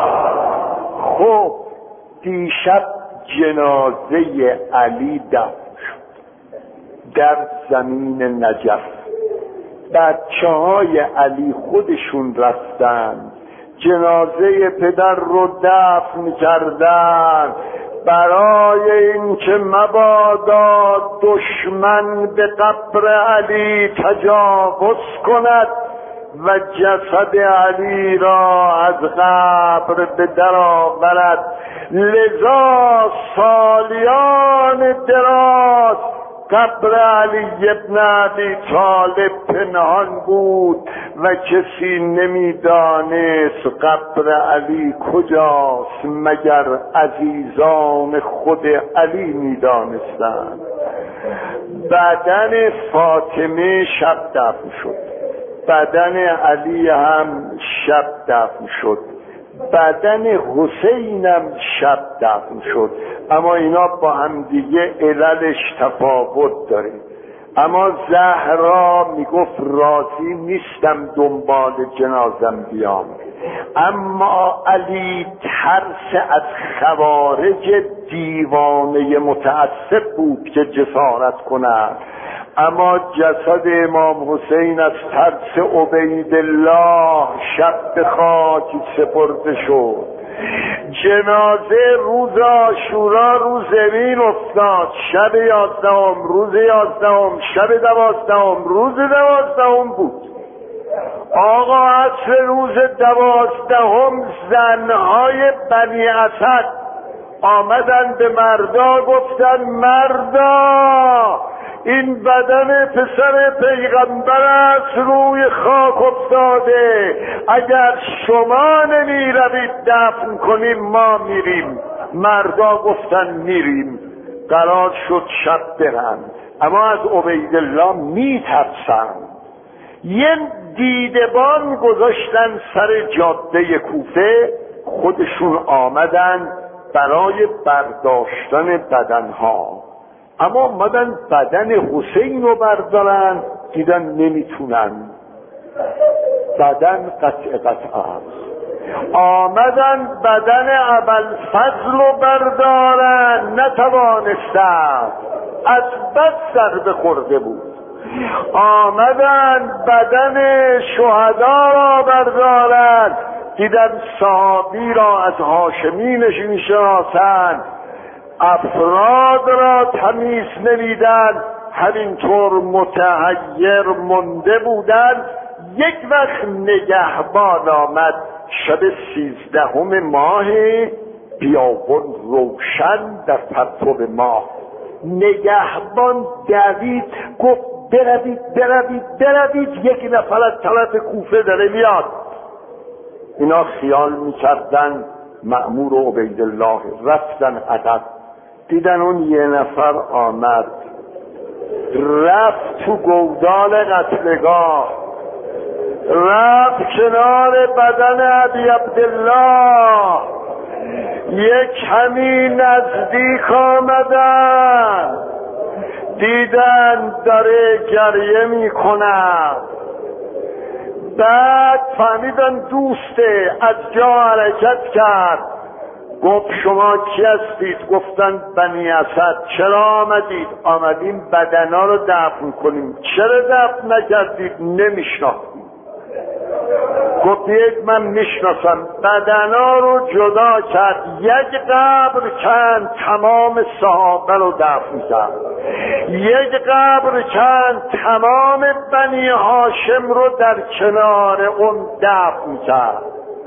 خب دیشب جنازه علی دفن شد در زمین نجف. بچه های علی خودشون رفتن جنازه پدر رو دفن کردن برای اینکه مبادا دشمن به قبر علی تجاوز کند و جسد علی را از قبر به در آورد. لذا سالیان دراز قبر علی ابن ابی طالب پنهان بود و کسی نمیدانست قبر علی کجاست مگر عزیزان خود علی میدانستند. بدن فاطمه شب دفن شد، بدن علی هم شب دفن شد، بدن حسینم شب دفن شد. اما اینا با هم دیگه عللش تفاوت داره. اما زهرا میگفت راضی نیستم دنبال جنازم بیام، اما علی ترس از خوارج دیوانه متعصب بود که جسارت کند. اما جسد امام حسین از ترس عبیدالله شب به خاک سپرده شد. جنازه روز عاشورا رو زمین افتاد، شب یازدهم، روز یازدهم، شب دوازدهم، روز دوازدهم بود. آقا عصر روز دوازدهم زنهای بنی اسد آمدن به مردا گفتن مردا این بدن پسر پیغمبر است روی خاک افتاده، اگر شما نمی روید دفن کنیم ما میریم. مردا گفتن میریم. قرار شد شب برن، اما از عبیدالله می ترسن. یه دیدبان گذاشتن سر جاده کوفه، خودشون آمدن برای برداشتن بدنها. اما آمدن بدن حسین رو بردارن، دیدن نمیتونن، بدن قطع قطع است. آمدن بدن ابوالفضل رو بردارن، نتوانستن، از بس ضربه خورده بود. آمدن بدن شهدا را بردارند، دیدن صحابی را از هاشمینش میشناسند، افراد را تمیز نمیدن، همینطور متحیر مونده بودند. یک وقت نگهبان آمد، شب سیزدهم ماه، بیابان روشن در پرتو ماه. نگهبان دوید، گفت بروید بروید بروید، یک نفر از طرف کوفه داره میاد. اینا خیال میکردن مأمور و عبیدالله، رفتن عقب، دیدن اون یه نفر آمد، رفت تو گودال قتلگاه، رفت کنار بدن ابی عبدالله، یک کمی نزدیک آمدن، دیدن داره گریه میکنن. بعد فهمیدن دوسته، از جا حرکت کرد، گفت شما کی هستید؟ گفتن بنی اسد. چرا آمدید؟ آمدیم بدنا رو دفن کنیم. چرا دفن نکردید؟ نمیشناختیم. گفت بیایید من میشناسم. بدنا رو جدا کرد، یک قبر کند، تمام صحابه رو دفن کرد. یک قبر کند، تمام بنی هاشم رو در کنار اون دفن کرد.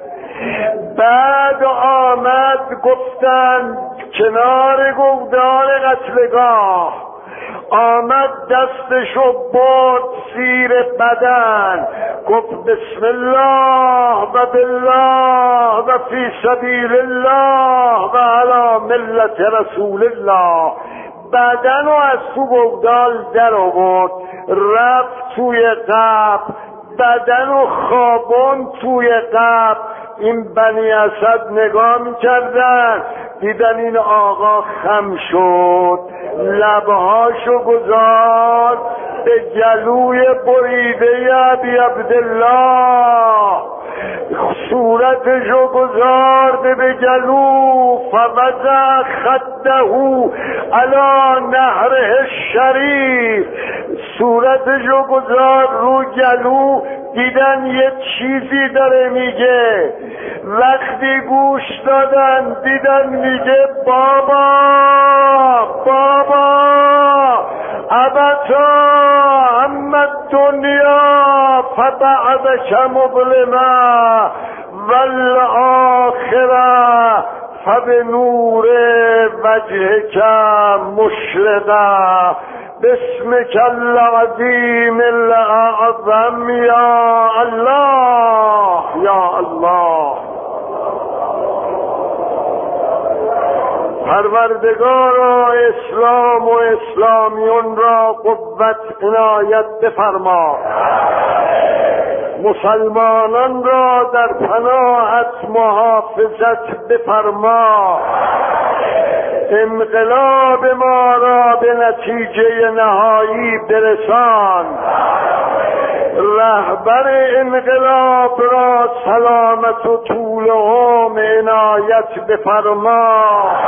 بعد آمد، گفتن کنار گودال قتلگاه، آمد دستشو برد زیر بدن، گفت بسم الله و بالله و فی سبیل الله و علی ملت رسول الله. بدن رو از تو گودال در آورد، رفت توی قبر، بدن و خوابون توی قبر. این بنی اسد نگاه میکردن، دیدن این آقا خم شد، لبهاشو گذار به گلوی بریده ابی عبدالله، صورتشو گذارده به گلو، فوضع خده علی نهره الشریف، صورتشو گذار رو گلو. دیدن یه چیزی داره میگه، وقتی گوش دادن دیدن میگه بابا بابا ابتا اما دنیا فبعدک مظلمه والآخره فبنور وجهک مشرقه بسمك العظیم الاعظم یا الله یا الله. پروردگارا اسلام و اسلامیون را قوت عنایت بفرما، مسلمانان را در پناهت محافظت بفرما، انقلاب ما را به نتیجه نهایی برسان، رهبر انقلاب را سلامت و طول عمر عنایت بفرما.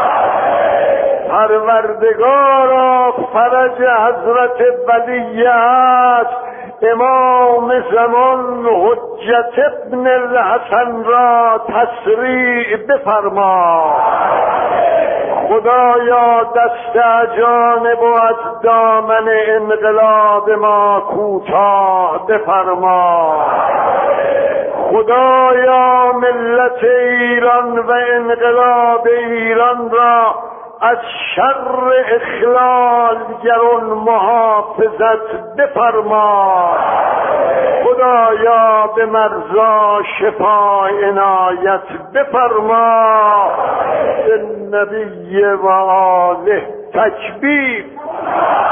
پروردگارا فرج حضرت ولی است امام زمان حجت ابن الحسن را تسریع بفرما. خدایا دست جانب و از دامن انقلاب ما کوتاه بفرما. خدایا ملت ایران و انقلاب ایران را از شر اخلال گران محافظت بفرما. خدایا به مرضا شفا عنایت بفرما. به نبی و آله تکبیر.